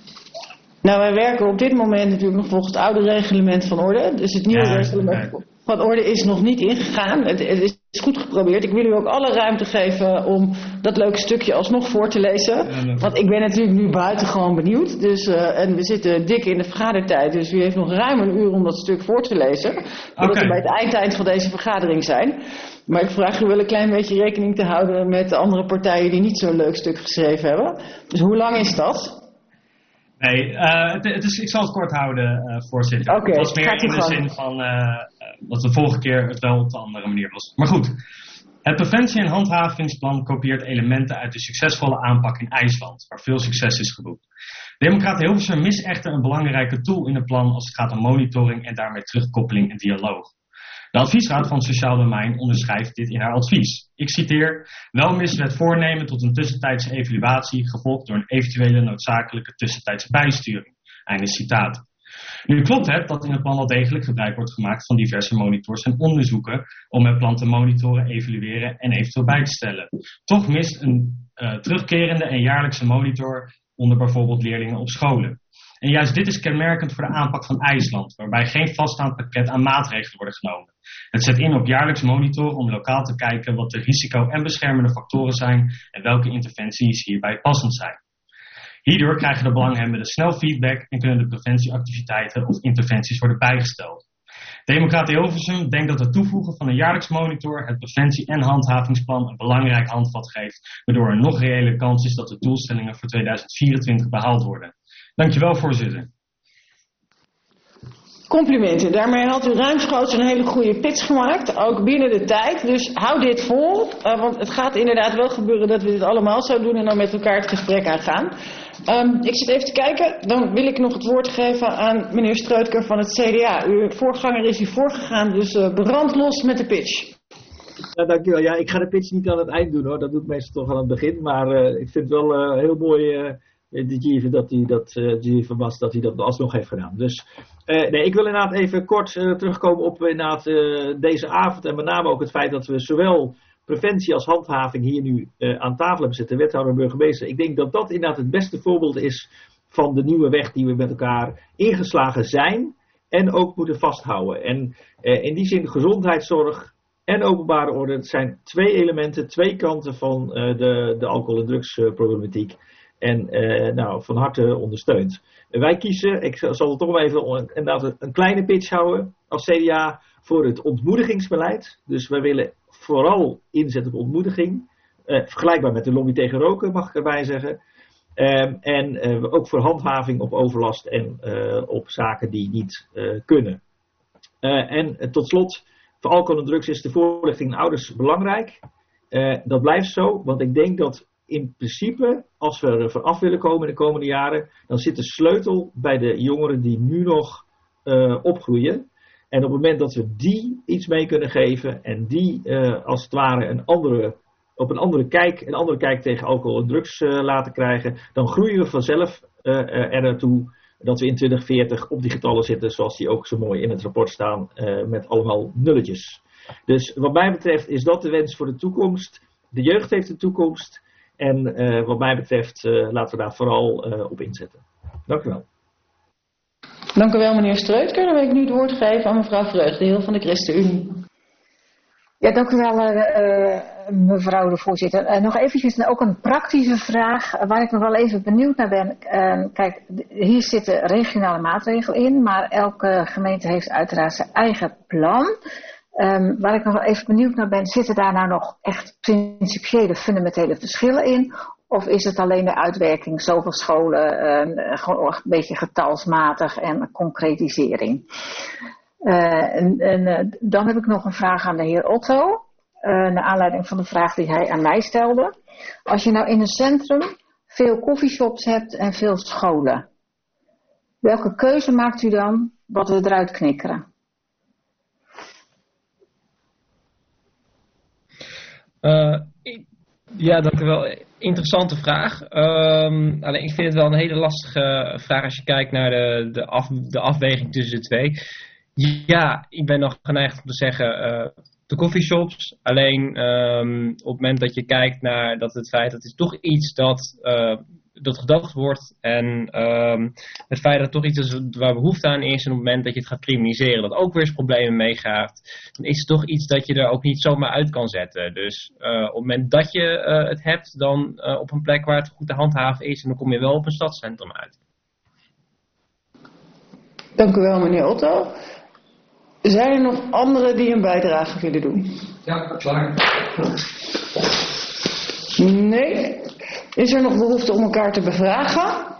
Nou, wij werken op dit moment natuurlijk nog volgens het oude reglement van orde. Dus het nieuwe ja, reglement ja. van orde is nog niet ingegaan. Het, het is goed geprobeerd. Ik wil u ook alle ruimte geven om dat leuke stukje alsnog voor te lezen. Ja, want ik ben natuurlijk nu buitengewoon benieuwd. Dus, uh, en we zitten dik in de vergadertijd. Dus u heeft nog ruim een uur om dat stuk voor te lezen. Voordat okay. we bij het eindeind van deze vergadering zijn. Maar ik vraag u wel een klein beetje rekening te houden met de andere partijen die niet zo'n leuk stuk geschreven hebben. Dus hoe lang is dat? Nee, uh, het, het is, ik zal het kort houden, uh, voorzitter. Okay, het was meer in de zin van uh, dat de vorige keer het wel op de andere manier was. Maar goed, het preventie- en handhavingsplan kopieert elementen uit de succesvolle aanpak in IJsland, waar veel succes is geboekt. Democraten Hilversum mist echter een belangrijke tool in het plan als het gaat om monitoring en daarmee terugkoppeling en dialoog. De adviesraad van het Sociaal Domein onderschrijft dit in haar advies. Ik citeer: wel missen we het voornemen tot een tussentijdse evaluatie, gevolgd door een eventuele noodzakelijke tussentijdse bijsturing. Einde citaat. Nu klopt het dat in het plan wel degelijk gebruik wordt gemaakt van diverse monitors en onderzoeken om het plan te monitoren, evalueren en eventueel bij te stellen. Toch mist een uh, terugkerende en jaarlijkse monitor onder bijvoorbeeld leerlingen op scholen. En juist dit is kenmerkend voor de aanpak van IJsland, waarbij geen vaststaand pakket aan maatregelen worden genomen. Het zet in op jaarlijks monitoren om lokaal te kijken wat de risico- en beschermende factoren zijn en welke interventies hierbij passend zijn. Hierdoor krijgen de belanghebbenden snel feedback en kunnen de preventieactiviteiten of interventies worden bijgesteld. Democraten Hilversum denkt dat het toevoegen van een jaarlijks monitor het preventie- en handhavingsplan een belangrijk handvat geeft, waardoor er nog reële kans is dat de doelstellingen voor tweeduizend vierentwintig behaald worden. Dankjewel, voorzitter. Complimenten. Daarmee had u ruimschoots een hele goede pitch gemaakt, ook binnen de tijd. Dus hou dit vol, uh, want het gaat inderdaad wel gebeuren dat we dit allemaal zo doen en dan met elkaar het gesprek aangaan. Um, ik zit even te kijken, dan wil ik nog het woord geven aan meneer Streutker van het C D A. Uw voorganger is u voorgegaan, dus uh, brand los met de pitch. Ja, dankjewel. Ja, ik ga de pitch niet aan het eind doen hoor, dat doe ik meestal toch aan het begin. Maar uh, ik vind het wel uh, heel mooi... Uh, de Jeeven dat hij dat, uh, was, dat hij dat alsnog heeft gedaan. Dus uh, nee, ik wil inderdaad even kort uh, terugkomen op inderdaad, uh, deze avond en met name ook het feit dat we zowel preventie als handhaving hier nu uh, aan tafel hebben zitten, wethouder en burgemeester. Ik denk dat dat inderdaad het beste voorbeeld is van de nieuwe weg die we met elkaar ingeslagen zijn en ook moeten vasthouden. En uh, in die zin gezondheidszorg en openbare orde, het zijn twee elementen, twee kanten van uh, de, de alcohol- en drugsproblematiek. En uh, nou, van harte ondersteund. Wij kiezen, ik zal toch wel even inderdaad een kleine pitch houden als C D A voor het ontmoedigingsbeleid. Dus wij willen vooral inzetten op ontmoediging. Uh, vergelijkbaar met de lobby tegen roken, mag ik erbij zeggen. Um, en uh, ook voor handhaving op overlast en uh, op zaken die niet uh, kunnen. Uh, en uh, tot slot voor alcohol en drugs is de voorlichting aan ouders belangrijk. Uh, dat blijft zo, want ik denk dat in principe, als we er vanaf willen komen in de komende jaren, dan zit de sleutel bij de jongeren die nu nog uh, opgroeien. En op het moment dat we die iets mee kunnen geven en die uh, als het ware een andere, op een andere kijk, een andere kijk tegen alcohol en drugs uh, laten krijgen, dan groeien we vanzelf uh, uh, er naartoe dat we in twintig veertig op die getallen zitten, zoals die ook zo mooi in het rapport staan, uh, met allemaal nulletjes. Dus wat mij betreft is dat de wens voor de toekomst. De jeugd heeft de toekomst. En uh, wat mij betreft uh, laten we daar vooral uh, op inzetten. Dank u wel. Dank u wel, meneer Streutker. Dan wil ik nu het woord geven aan mevrouw Vreugdenhil van de ChristenUnie. Ja, dank u wel, uh, mevrouw de voorzitter. Uh, nog eventjes ook een praktische vraag uh, waar ik nog wel even benieuwd naar ben. Uh, kijk, hier zitten regionale maatregelen in, maar elke gemeente heeft uiteraard zijn eigen plan. Um, waar ik nog wel even benieuwd naar ben, zitten daar nou nog echt principiële, fundamentele verschillen in? Of is het alleen de uitwerking, zoveel scholen, uh, gewoon een beetje getalsmatig en concretisering? Uh, en, en uh, dan heb ik nog een vraag aan de heer Otto, uh, naar aanleiding van de vraag die hij aan mij stelde. Als je nou in een centrum veel coffeeshops hebt en veel scholen, welke keuze maakt u dan wat we eruit knikkeren? Uh, ik, ja, dank u wel. Interessante vraag. Um, alleen ik vind het wel een hele lastige vraag als je kijkt naar de, de, af, de afweging tussen de twee. Ja, ik ben nog geneigd om te zeggen uh, de coffeeshops. Alleen um, op het moment dat je kijkt naar dat het feit dat het toch iets dat, uh, dat gedacht wordt. En um, het feit dat het toch iets is waar behoefte aan is. En op het moment dat je het gaat criminaliseren, dat ook weer eens problemen meegaat. Dan is het toch iets dat je er ook niet zomaar uit kan zetten. Dus uh, op het moment dat je uh, het hebt, dan uh, op een plek waar het goed te handhaven is. En dan kom je wel op een stadscentrum uit. Dank u wel, meneer Otto. Zijn er nog anderen die een bijdrage willen doen? Ja, klaar. Nee. Is er nog behoefte om elkaar te bevragen?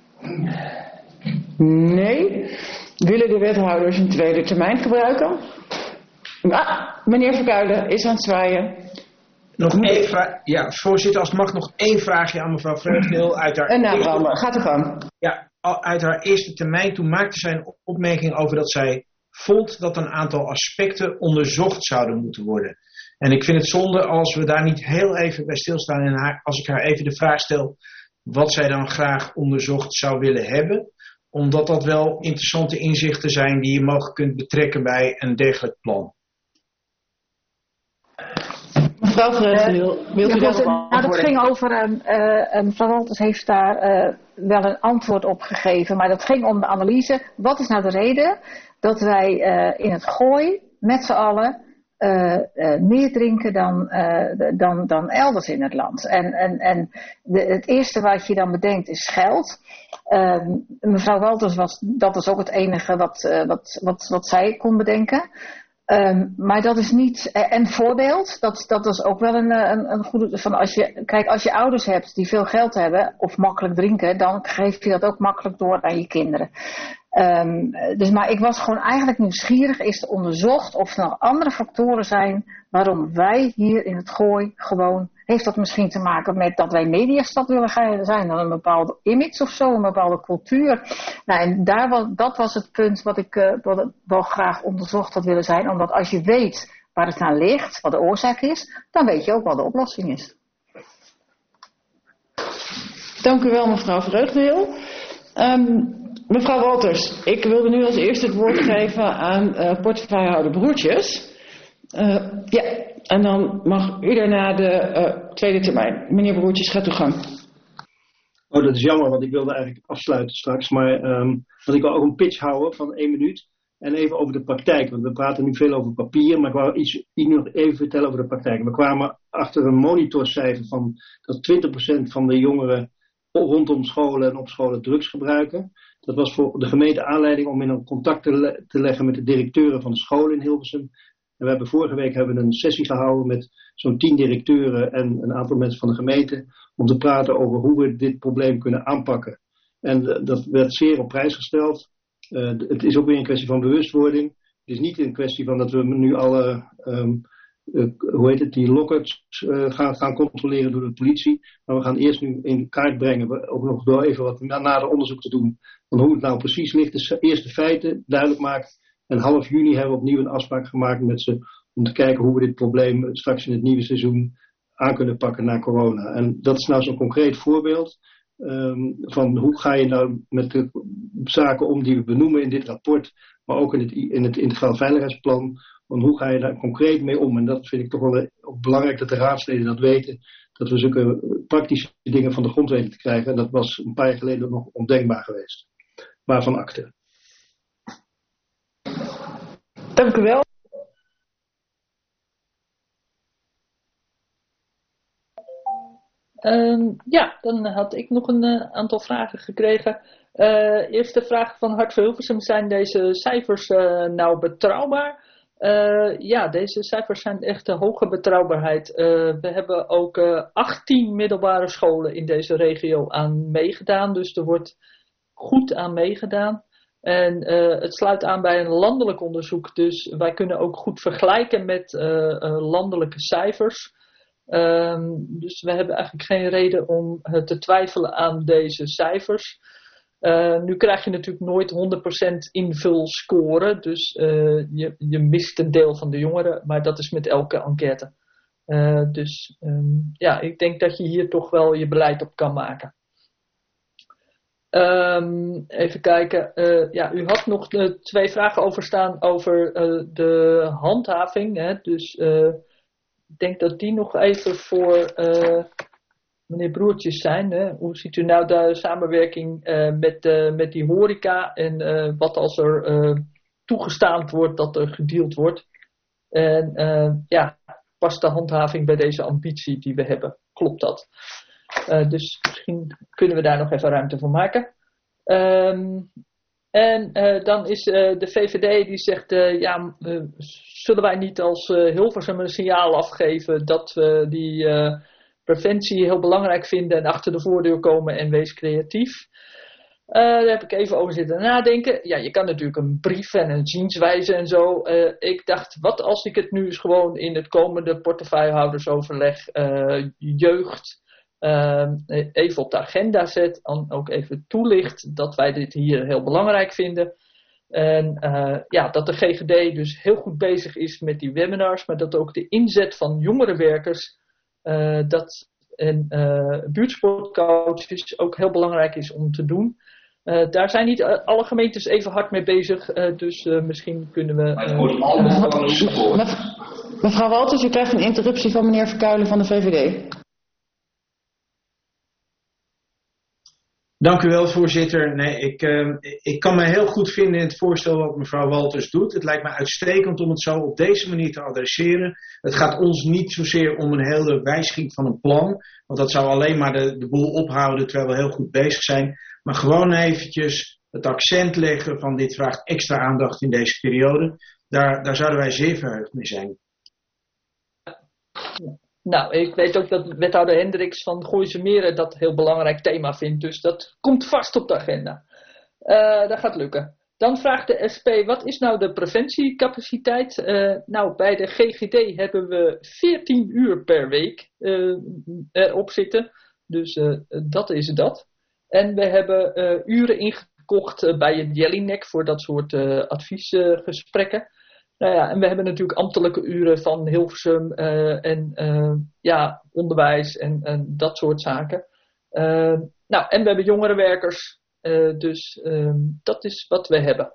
Nee. Willen de wethouders een tweede termijn gebruiken? Ah, meneer Verkuijlen is aan het zwaaien. Nog één vraag. Ja, voorzitter, als het mag, nog één vraagje aan mevrouw Vreugdenhil. Uit haar en nou, eerste... gaat de gang. Ja, uit haar eerste termijn toen maakte zij een opmerking over dat zij vond dat een aantal aspecten onderzocht zouden moeten worden. En ik vind het zonde als we daar niet heel even bij stilstaan en haar, als ik haar even de vraag stel wat zij dan graag onderzocht zou willen hebben. Omdat dat wel interessante inzichten zijn die je mogelijk kunt betrekken bij een degelijk plan. Mevrouw Vreugdenhil, uh, wilt u ja, dat nou, dat ging over, uh, uh, mevrouw Walters heeft daar uh, wel een antwoord op gegeven, maar dat ging om de analyse. Wat is nou de reden dat wij uh, in het Gooi met z'n allen uh, uh, meer drinken dan, uh, dan, dan elders in het land? En, en, en de, het eerste wat je dan bedenkt is geld. Uh, mevrouw Walters was, dat was ook het enige wat, uh, wat, wat, wat zij kon bedenken. Um, maar dat is niet, en voorbeeld, dat, dat is ook wel een, een, een goede, van als je, kijk, als je ouders hebt die veel geld hebben of makkelijk drinken, dan geef je dat ook makkelijk door aan je kinderen. Um, dus, maar ik was gewoon eigenlijk nieuwsgierig, is er onderzocht of er nog andere factoren zijn waarom wij hier in het Gooi gewoon, heeft dat misschien te maken met dat wij mediastad willen zijn, dan een bepaalde image of zo, een bepaalde cultuur. Nou, en daar was, dat was het punt wat ik uh, wat, wel graag onderzocht had willen zijn, omdat als je weet waar het aan ligt, wat de oorzaak is, dan weet je ook wat de oplossing is. Dank u wel, mevrouw Vreugdenhil. Um, Mevrouw Walters, ik wilde nu als eerste het woord geven aan uh, portefeuillehouder Broertjes. Uh, ja, en dan mag u daarna de uh, tweede termijn. Meneer Broertjes, gaat uw gang. Oh, dat is jammer, want ik wilde eigenlijk afsluiten straks. Maar um, want ik wil ook een pitch houden van één minuut. En even over de praktijk, want we praten nu veel over papier. Maar ik wou iets, iets nog even vertellen over de praktijk. We kwamen achter een monitorcijfer van dat twintig procent van de jongeren rondom scholen en op scholen drugs gebruiken. Dat was voor de gemeente aanleiding om in een contact te, le- te leggen met de directeuren van de scholen in Hilversum. En we hebben vorige week hebben we een sessie gehouden met zo'n tien directeuren en een aantal mensen van de gemeente om te praten over hoe we dit probleem kunnen aanpakken. En uh, dat werd zeer op prijs gesteld. Uh, het is ook weer een kwestie van bewustwording. is niet een kwestie van dat we nu alle, um, uh, hoe heet het, die lockers uh, gaan, gaan controleren door de politie. Maar we gaan eerst nu in kaart brengen, ook nog door even wat nader onderzoek te doen van hoe het nou precies ligt. Dus eerst de feiten duidelijk maken. En half juni hebben we opnieuw een afspraak gemaakt met ze om te kijken hoe we dit probleem straks in het nieuwe seizoen aan kunnen pakken na corona. En dat is nou zo'n concreet voorbeeld um, van hoe ga je nou met de zaken om die we benoemen in dit rapport, maar ook in het, in het integraal veiligheidsplan, van hoe ga je daar concreet mee om. En dat vind ik toch wel ook belangrijk dat de raadsleden dat weten, dat we zulke praktische dingen van de grond weten te krijgen. En dat was een paar jaar geleden nog ondenkbaar geweest. Waarvan akte. Dank u wel. Um, ja, dan had ik nog een uh, aantal vragen gekregen. Uh, eerste vraag van Hart voor Hilversum. Zijn deze cijfers uh, nou betrouwbaar? Uh, ja, deze cijfers zijn echt de hoge betrouwbaarheid. Uh, we hebben ook uh, achttien middelbare scholen in deze regio aan meegedaan. Dus er wordt goed aan meegedaan. En uh, het sluit aan bij een landelijk onderzoek. Dus wij kunnen ook goed vergelijken met uh, uh, landelijke cijfers. Um, dus we hebben eigenlijk geen reden om uh, te twijfelen aan deze cijfers. Uh, nu krijg je natuurlijk nooit honderd procent invulscore. Dus uh, je, je mist een deel van de jongeren. Maar dat is met elke enquête. Uh, dus um, ja, ik denk dat je hier toch wel je beleid op kan maken. Um, even kijken. Uh, ja, u had nog uh, twee vragen over staan over uh, de handhaving. Hè? Dus uh, ik denk dat die nog even voor uh, meneer Broertjes zijn. Hè? Hoe ziet u nou de samenwerking uh, met, uh, met die horeca? En uh, wat als er uh, toegestaan wordt dat er gedeeld wordt? En uh, ja, past de handhaving bij deze ambitie die we hebben? Klopt dat? Uh, dus misschien kunnen we daar nog even ruimte voor maken. Um, en uh, dan is uh, de V V D die zegt, uh, ja, uh, zullen wij niet als uh, Hilversum een signaal afgeven dat we die uh, preventie heel belangrijk vinden en achter de voordeur komen en wees creatief. Uh, daar heb ik even over zitten nadenken. Ja, je kan natuurlijk een brief en een zienswijze en zo. Uh, ik dacht, wat als ik het nu eens gewoon in het komende portefeuillehoudersoverleg uh, jeugd Uh, even op de agenda zet en ook even toelicht dat wij dit hier heel belangrijk vinden. En uh, ja, dat de G G D dus heel goed bezig is met die webinars, maar dat ook de inzet van jongerenwerkers uh, dat, en uh, buurtsportcoaches ook heel belangrijk is om te doen. Uh, daar zijn niet uh, alle gemeentes even hard mee bezig, uh, dus uh, misschien kunnen we... Uh, uh, Mevrouw Walters, u krijgt een interruptie van meneer Verkuilen van de V V D. Dank u wel, voorzitter. Nee, ik, uh, ik kan me heel goed vinden in het voorstel wat mevrouw Walters doet. Het lijkt me uitstekend om het zo op deze manier te adresseren. Het gaat ons niet zozeer om een hele wijziging van een plan. Want dat zou alleen maar de, de boel ophouden terwijl we heel goed bezig zijn. Maar gewoon eventjes het accent leggen van dit vraagt extra aandacht in deze periode. Daar, daar zouden wij zeer verheugd mee zijn. Nou, ik weet ook dat wethouder Hendricks van Gooise Meren dat een heel belangrijk thema vindt. Dus dat komt vast op de agenda. Uh, dat gaat lukken. Dan vraagt de S P, wat is nou de preventiecapaciteit? Uh, nou, bij de G G D hebben we veertien uur per week uh, erop zitten. Dus uh, dat is dat. En we hebben uh, uren ingekocht uh, bij het Jellinek voor dat soort uh, adviesgesprekken. Nou ja, en we hebben natuurlijk ambtelijke uren van Hilversum uh, en uh, ja, onderwijs en, en dat soort zaken. Uh, nou, en we hebben jongerenwerkers, uh, dus um, dat is wat we hebben.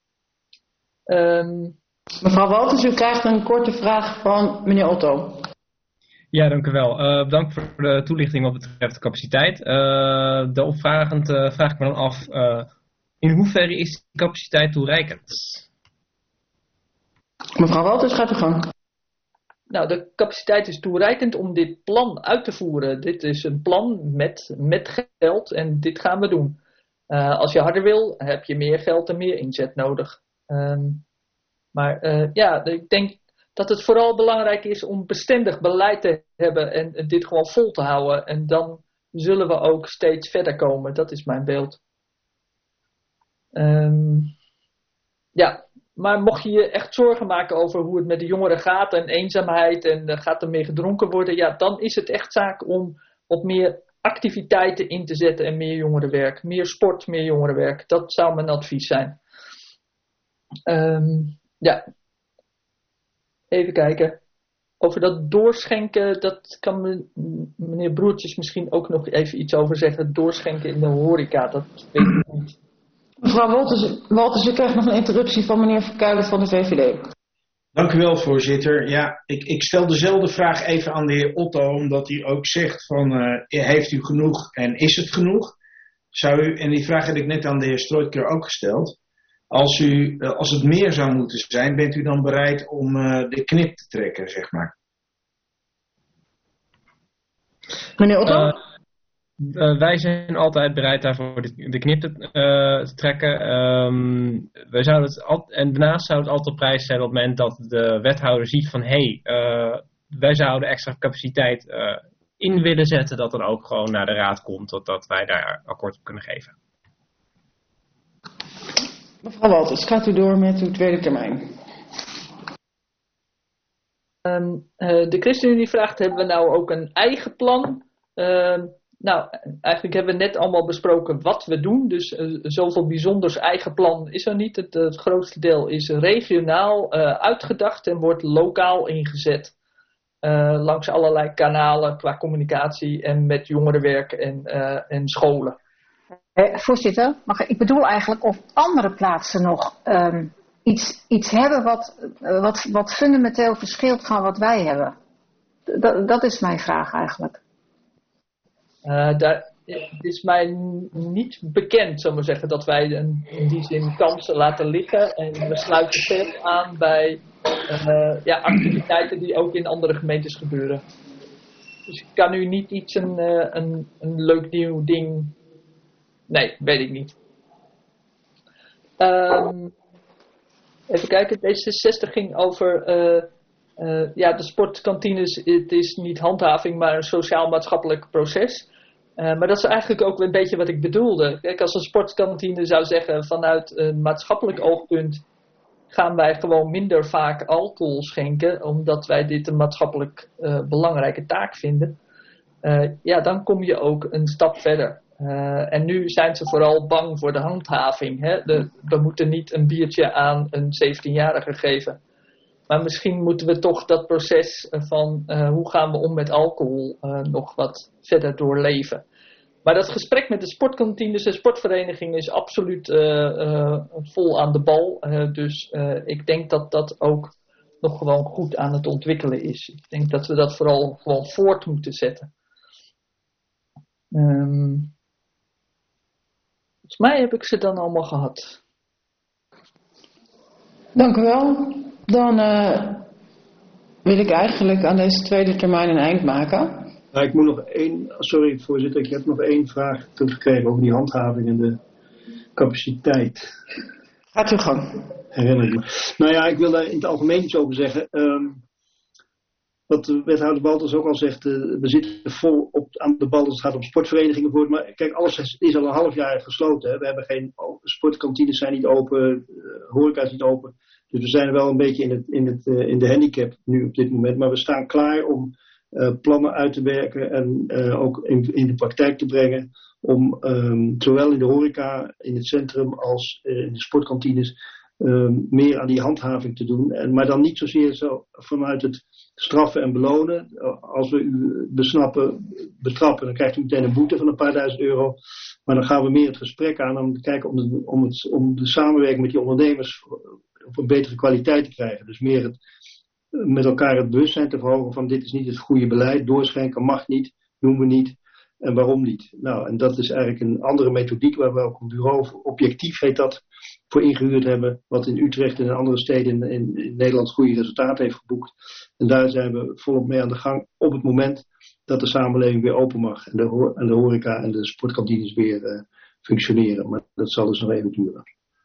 Um, Mevrouw Walters, u krijgt een korte vraag van meneer Otto. Ja, dank u wel. Uh, bedankt voor de toelichting wat betreft de capaciteit. Uh, de opvragend uh, vraag ik me dan af, uh, in hoeverre is de capaciteit toereikend? Mevrouw Walters, gaat u gang. Nou, de capaciteit is toereikend om dit plan uit te voeren. Dit is een plan met, met geld en dit gaan we doen. Uh, als je harder wil, heb je meer geld en meer inzet nodig. Um, maar uh, ja, ik denk dat het vooral belangrijk is om bestendig beleid te hebben en, en dit gewoon vol te houden. En dan zullen we ook steeds verder komen. Dat is mijn beeld. Um, ja. maar mocht je je echt zorgen maken over hoe het met de jongeren gaat en eenzaamheid en uh, gaat er meer gedronken worden, ja, dan is het echt zaak om op meer activiteiten in te zetten en meer jongerenwerk. Meer sport, meer jongerenwerk. Dat zou mijn advies zijn. Um, ja. Even kijken. Over dat doorschenken, dat kan me, meneer Broertjes misschien ook nog even iets over zeggen. Doorschenken in de horeca, dat weet ik niet. Mevrouw Wolters, Wolters, u krijgt nog een interruptie van meneer Verkuilen van de V V D. Dank u wel, voorzitter. Ja, ik, ik stel dezelfde vraag even aan de heer Otto, omdat hij ook zegt van, uh, heeft u genoeg en is het genoeg? Zou u, en die vraag heb ik net aan de heer Strooiker ook gesteld. Als, u, uh, als het meer zou moeten zijn, bent u dan bereid om uh, de knip te trekken, zeg maar? Meneer Otto? Uh, uh, wij zijn altijd bereid daarvoor de, de knip te, uh, te trekken. Um, wij zouden het al, en daarnaast zou het altijd op prijs zijn op het moment dat de wethouder ziet van hé, hey, uh, wij zouden extra capaciteit uh, in willen zetten, dat dan ook gewoon naar de raad komt, totdat wij daar akkoord op kunnen geven. Mevrouw Wolters, gaat u door met uw tweede termijn. Um, uh, de ChristenUnie vraagt, hebben we nou ook een eigen plan? Uh, nou, eigenlijk hebben we net allemaal besproken wat we doen. Dus uh, zoveel bijzonders eigen plan is er niet. Het, uh, het grootste deel is regionaal uh, uitgedacht en wordt lokaal ingezet. Uh, langs allerlei kanalen qua communicatie en met jongerenwerk en, uh, en scholen. Eh, voorzitter, mag ik, ik bedoel eigenlijk of andere plaatsen nog um, iets, iets hebben wat, uh, wat, wat fundamenteel verschilt van wat wij hebben. D- dat is mijn vraag eigenlijk. Uh, daar, het is mij n- niet bekend, zou ik maar zeggen, dat wij een, in die zin kansen laten liggen. En we sluiten veel aan bij uh, ja, activiteiten die ook in andere gemeentes gebeuren. Dus ik kan u niet iets een, uh, een, een leuk nieuw ding... Nee, weet ik niet. Um, even kijken, D zesenzestig ging over uh, uh, ja, de sportkantines. Het is niet handhaving, maar een sociaal-maatschappelijk proces. Uh, maar dat is eigenlijk ook een beetje wat ik bedoelde. Kijk, als een sportkantine zou zeggen vanuit een maatschappelijk oogpunt gaan wij gewoon minder vaak alcohol schenken, omdat wij dit een maatschappelijk uh, belangrijke taak vinden. Uh, ja, dan kom je ook een stap verder. Uh, en nu zijn ze vooral bang voor de handhaving. Hè? De, we moeten niet een biertje aan een zeventienjarige geven. Maar misschien moeten we toch dat proces van uh, hoe gaan we om met alcohol uh, nog wat verder doorleven. Maar dat gesprek met de sportkantines en sportverenigingen is absoluut uh, uh, vol aan de bal. Uh, dus uh, ik denk dat dat ook nog gewoon goed aan het ontwikkelen is. Ik denk dat we dat vooral gewoon voort moeten zetten. Um, Volgens mij heb ik ze dan allemaal gehad. Dank u wel. Dan uh, wil ik eigenlijk aan deze tweede termijn een eind maken. Nou, ik moet nog één, sorry voorzitter, ik heb nog één vraag teruggekregen over die handhaving en de capaciteit. Gaat uw gang. Herinner ik me. Nou ja, ik wil daar in het algemeen iets over zeggen. Um, Wat de wethouder Balters ook al zegt, uh, we zitten vol op, aan de bal als het gaat om sportverenigingen voor. Maar kijk, alles is, is al een half jaar gesloten. Hè. We hebben geen, sportkantines zijn niet open, uh, horeca is niet open. Dus we zijn wel een beetje in, het, in, het, uh, in de handicap nu op dit moment. Maar we staan klaar om uh, plannen uit te werken en uh, ook in, in de praktijk te brengen. Om um, zowel in de horeca, in het centrum als uh, in de sportkantines um, meer aan die handhaving te doen. En, maar dan niet zozeer zo vanuit het straffen en belonen. Als we u besnappen, betrappen, dan krijgt u meteen een boete van een paar duizend euro. Maar dan gaan we meer het gesprek aan om te kijken om de, om het, om de samenwerking met die ondernemers op een betere kwaliteit te krijgen. Dus meer het, met elkaar het bewustzijn te verhogen van dit is niet het goede beleid. Doorschenken mag niet, doen we niet. En waarom niet? Nou, en dat is eigenlijk een andere methodiek waar we ook een bureau, objectief heet dat, voor ingehuurd hebben. Wat in Utrecht en in andere steden in, in, in Nederland goede resultaten heeft geboekt. En daar zijn we volop mee aan de gang op het moment dat de samenleving weer open mag. En de, en de horeca en de sportkantines weer uh, functioneren. Maar dat zal dus nog even duren.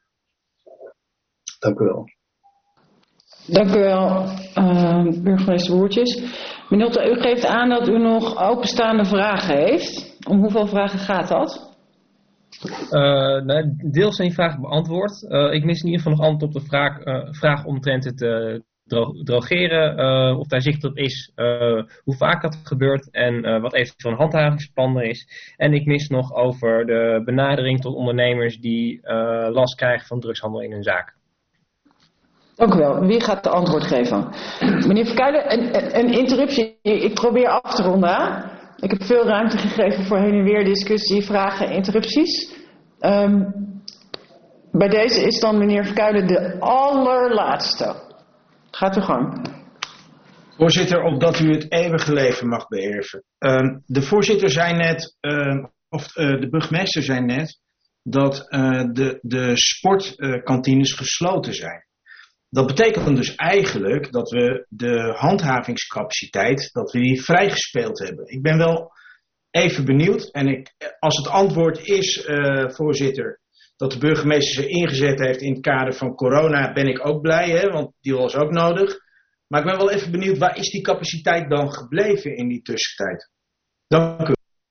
Dank u wel. Dank u wel, uh, burgemeester Boertjes. Meneer Otto, u geeft aan dat u nog openstaande vragen heeft. Om hoeveel vragen gaat dat? Uh, nou, deels zijn die vragen beantwoord. Uh, ik mis in ieder geval nog antwoord op de vraag, uh, vraag omtrent het uh, dro- drogeren. Uh, of daar zicht op is uh, hoe vaak dat gebeurt en uh, wat eventueel een handhavingsplan er is. En ik mis nog over de benadering tot ondernemers die uh, last krijgen van drugshandel in hun zaak. Dank u wel. Wie gaat de antwoord geven? Meneer Verkuilen, een, een interruptie. Ik probeer af te ronden. Hè? Ik heb veel ruimte gegeven voor heen en weer discussie, vragen, interrupties. Um, bij deze is dan meneer Verkuilen de allerlaatste. Gaat uw gang. Voorzitter, opdat u het eeuwige leven mag beërven. Uh, de voorzitter zei net, uh, of uh, de burgemeester zei net, dat uh, de, de sportkantines uh, gesloten zijn. Dat betekent dus eigenlijk dat we de handhavingscapaciteit, dat we die vrijgespeeld hebben. Ik ben wel even benieuwd en ik, als het antwoord is, uh, voorzitter, dat de burgemeester zich ingezet heeft in het kader van corona, ben ik ook blij, hè, want die was ook nodig. Maar ik ben wel even benieuwd, waar is die capaciteit dan gebleven in die tussentijd? Dank u.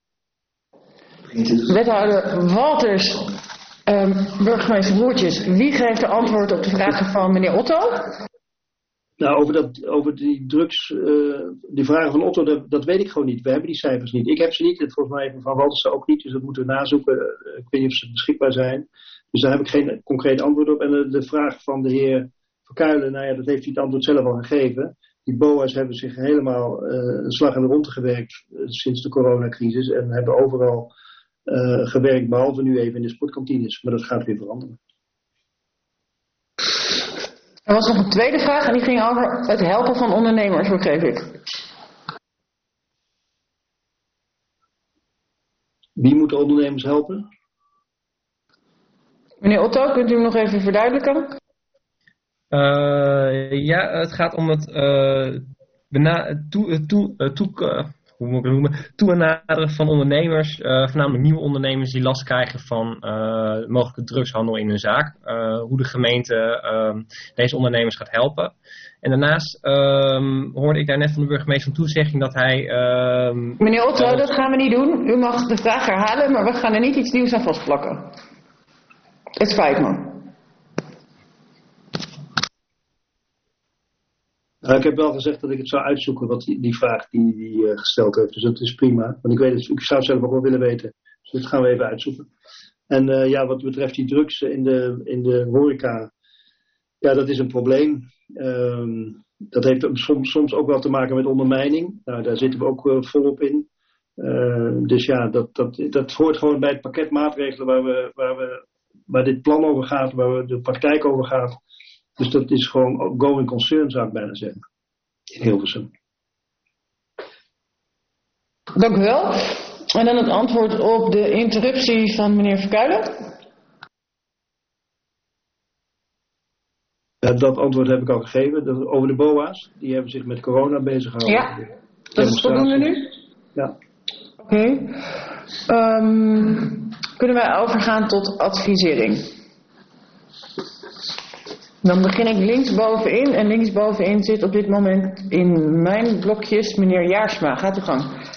Wethouder Walters, um, burgemeester Roertjes, wie geeft de antwoord op de vragen van meneer Otto? Nou, over, dat, over die drugs, uh, die vragen van Otto, dat, dat weet ik gewoon niet. We hebben die cijfers niet. Ik heb ze niet, en volgens mij van Walters ze ook niet, dus dat moeten we nazoeken. Uh, ik weet niet of ze beschikbaar zijn. Dus daar heb ik geen concreet antwoord op. En uh, de vraag van de heer Verkuilen, nou ja, dat heeft hij het antwoord zelf al gegeven. Die B O A's hebben zich helemaal uh, een slag in de ronde gewerkt uh, sinds de coronacrisis en hebben overal uh, gewerkt, behalve nu even in de sportkantines. Maar dat gaat weer veranderen. Er was nog een tweede vraag en die ging over het helpen van ondernemers, begreep ik. Wie moet de ondernemers helpen? Meneer Otto, kunt u hem nog even verduidelijken? Uh, ja, het gaat om het uh, bena- toe, toe, uh, toe, uh, hoe moet ik het noemen? toenaderen van ondernemers, uh, voornamelijk nieuwe ondernemers die last krijgen van uh, mogelijke drugshandel in hun zaak. Uh, hoe de gemeente uh, deze ondernemers gaat helpen. En daarnaast uh, hoorde ik daar net van de burgemeester een toezegging dat hij... Uh, Meneer Otto, uh, dat gaan we niet doen. U mag de vraag herhalen, maar we gaan er niet iets nieuws aan vastplakken. Het spijt me. Nou, ik heb wel gezegd dat ik het zou uitzoeken, wat die, die vraag die hij uh, gesteld heeft. Dus dat is prima. Want ik, weet het, ik zou het zelf ook wel willen weten. Dus dat gaan we even uitzoeken. En uh, ja, wat betreft die drugs in de, in de horeca. Ja, dat is een probleem. Um, dat heeft soms, soms ook wel te maken met ondermijning. Nou, daar zitten we ook uh, volop in. Uh, dus ja, dat, dat, dat hoort gewoon bij het pakket maatregelen waar, we, waar, we, waar dit plan over gaat, waar we de praktijk over gaat. Dus dat is gewoon going concern, zou ik bijna zeggen. In Hilversum. Dank u wel. En dan het antwoord op de interruptie van meneer Verkuilen. Ja, dat antwoord heb ik al gegeven. Over de B O A's. Die hebben zich met corona bezig gehouden. Ja, dat is voldoende nu? Ja. Oké. Okay. Um, kunnen wij overgaan tot advisering? Dan begin ik linksbovenin. En linksbovenin zit op dit moment in mijn blokjes meneer Jaarsma. Gaat uw gang.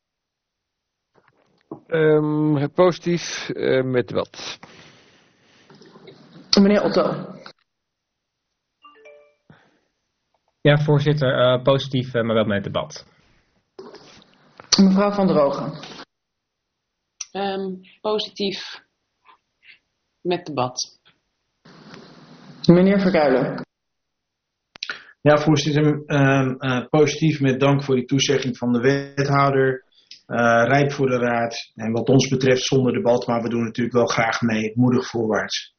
Um, positief uh, met wat? Meneer Otto. Ja, voorzitter. Uh, positief, uh, maar wel met debat. Mevrouw Van Drogen. Um, positief met debat. Meneer Verkuilen. Ja, voorzitter, uh, uh, positief met dank voor die toezegging van de wethouder. Uh, rijp voor de raad. En wat ons betreft zonder debat, maar we doen natuurlijk wel graag mee. Moedig voorwaarts.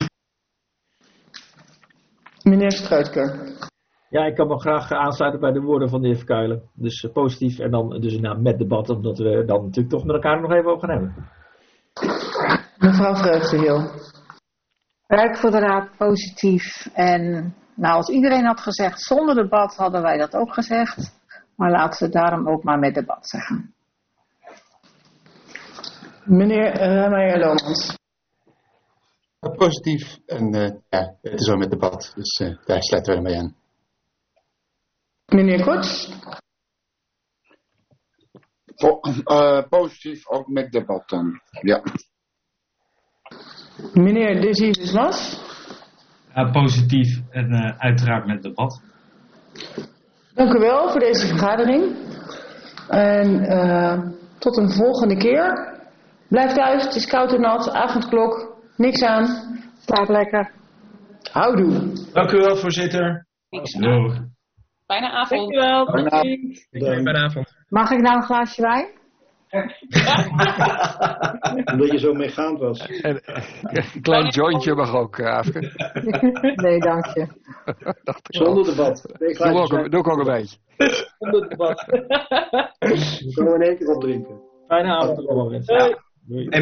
Meneer Struitker. Ja, ik kan me graag aansluiten bij de woorden van de heer Verkuilen. Dus uh, positief en dan dus nou, met debat, omdat we dan natuurlijk toch met elkaar nog even over gaan hebben. Mevrouw Vreugdeheel. Rijk voor de raad, positief. En nou, als iedereen had gezegd zonder debat, hadden wij dat ook gezegd. Maar laten we daarom ook maar met debat zeggen. Meneer Rameijer-Lomans. Positief en uh, ja, het is wel met debat. Dus uh, daar sluiten we ermee aan. Meneer Koets. Po- uh, positief ook met debat dan. Ja. Meneer Desius was? Uh, positief en uh, uiteraard met debat. Dank u wel voor deze vergadering. En uh, tot een volgende keer. Blijf thuis, het is koud en nat, avondklok, niks aan. Slaap lekker. Houdoe. Dank u wel, voorzitter. Niks aan. Fijne avond. Dankjewel. Fijne avond. Mag ik nou een glaasje wijn? Omdat je zo meegaand was. En, een klein jointje mag ook, uh, Aafke. Nee, dank je. Zonder debat. Doe ook, een, doe ook een beetje. Zonder debat. Dan kunnen we in één keer opdrinken. Fijne avond allemaal mensen. Hey. En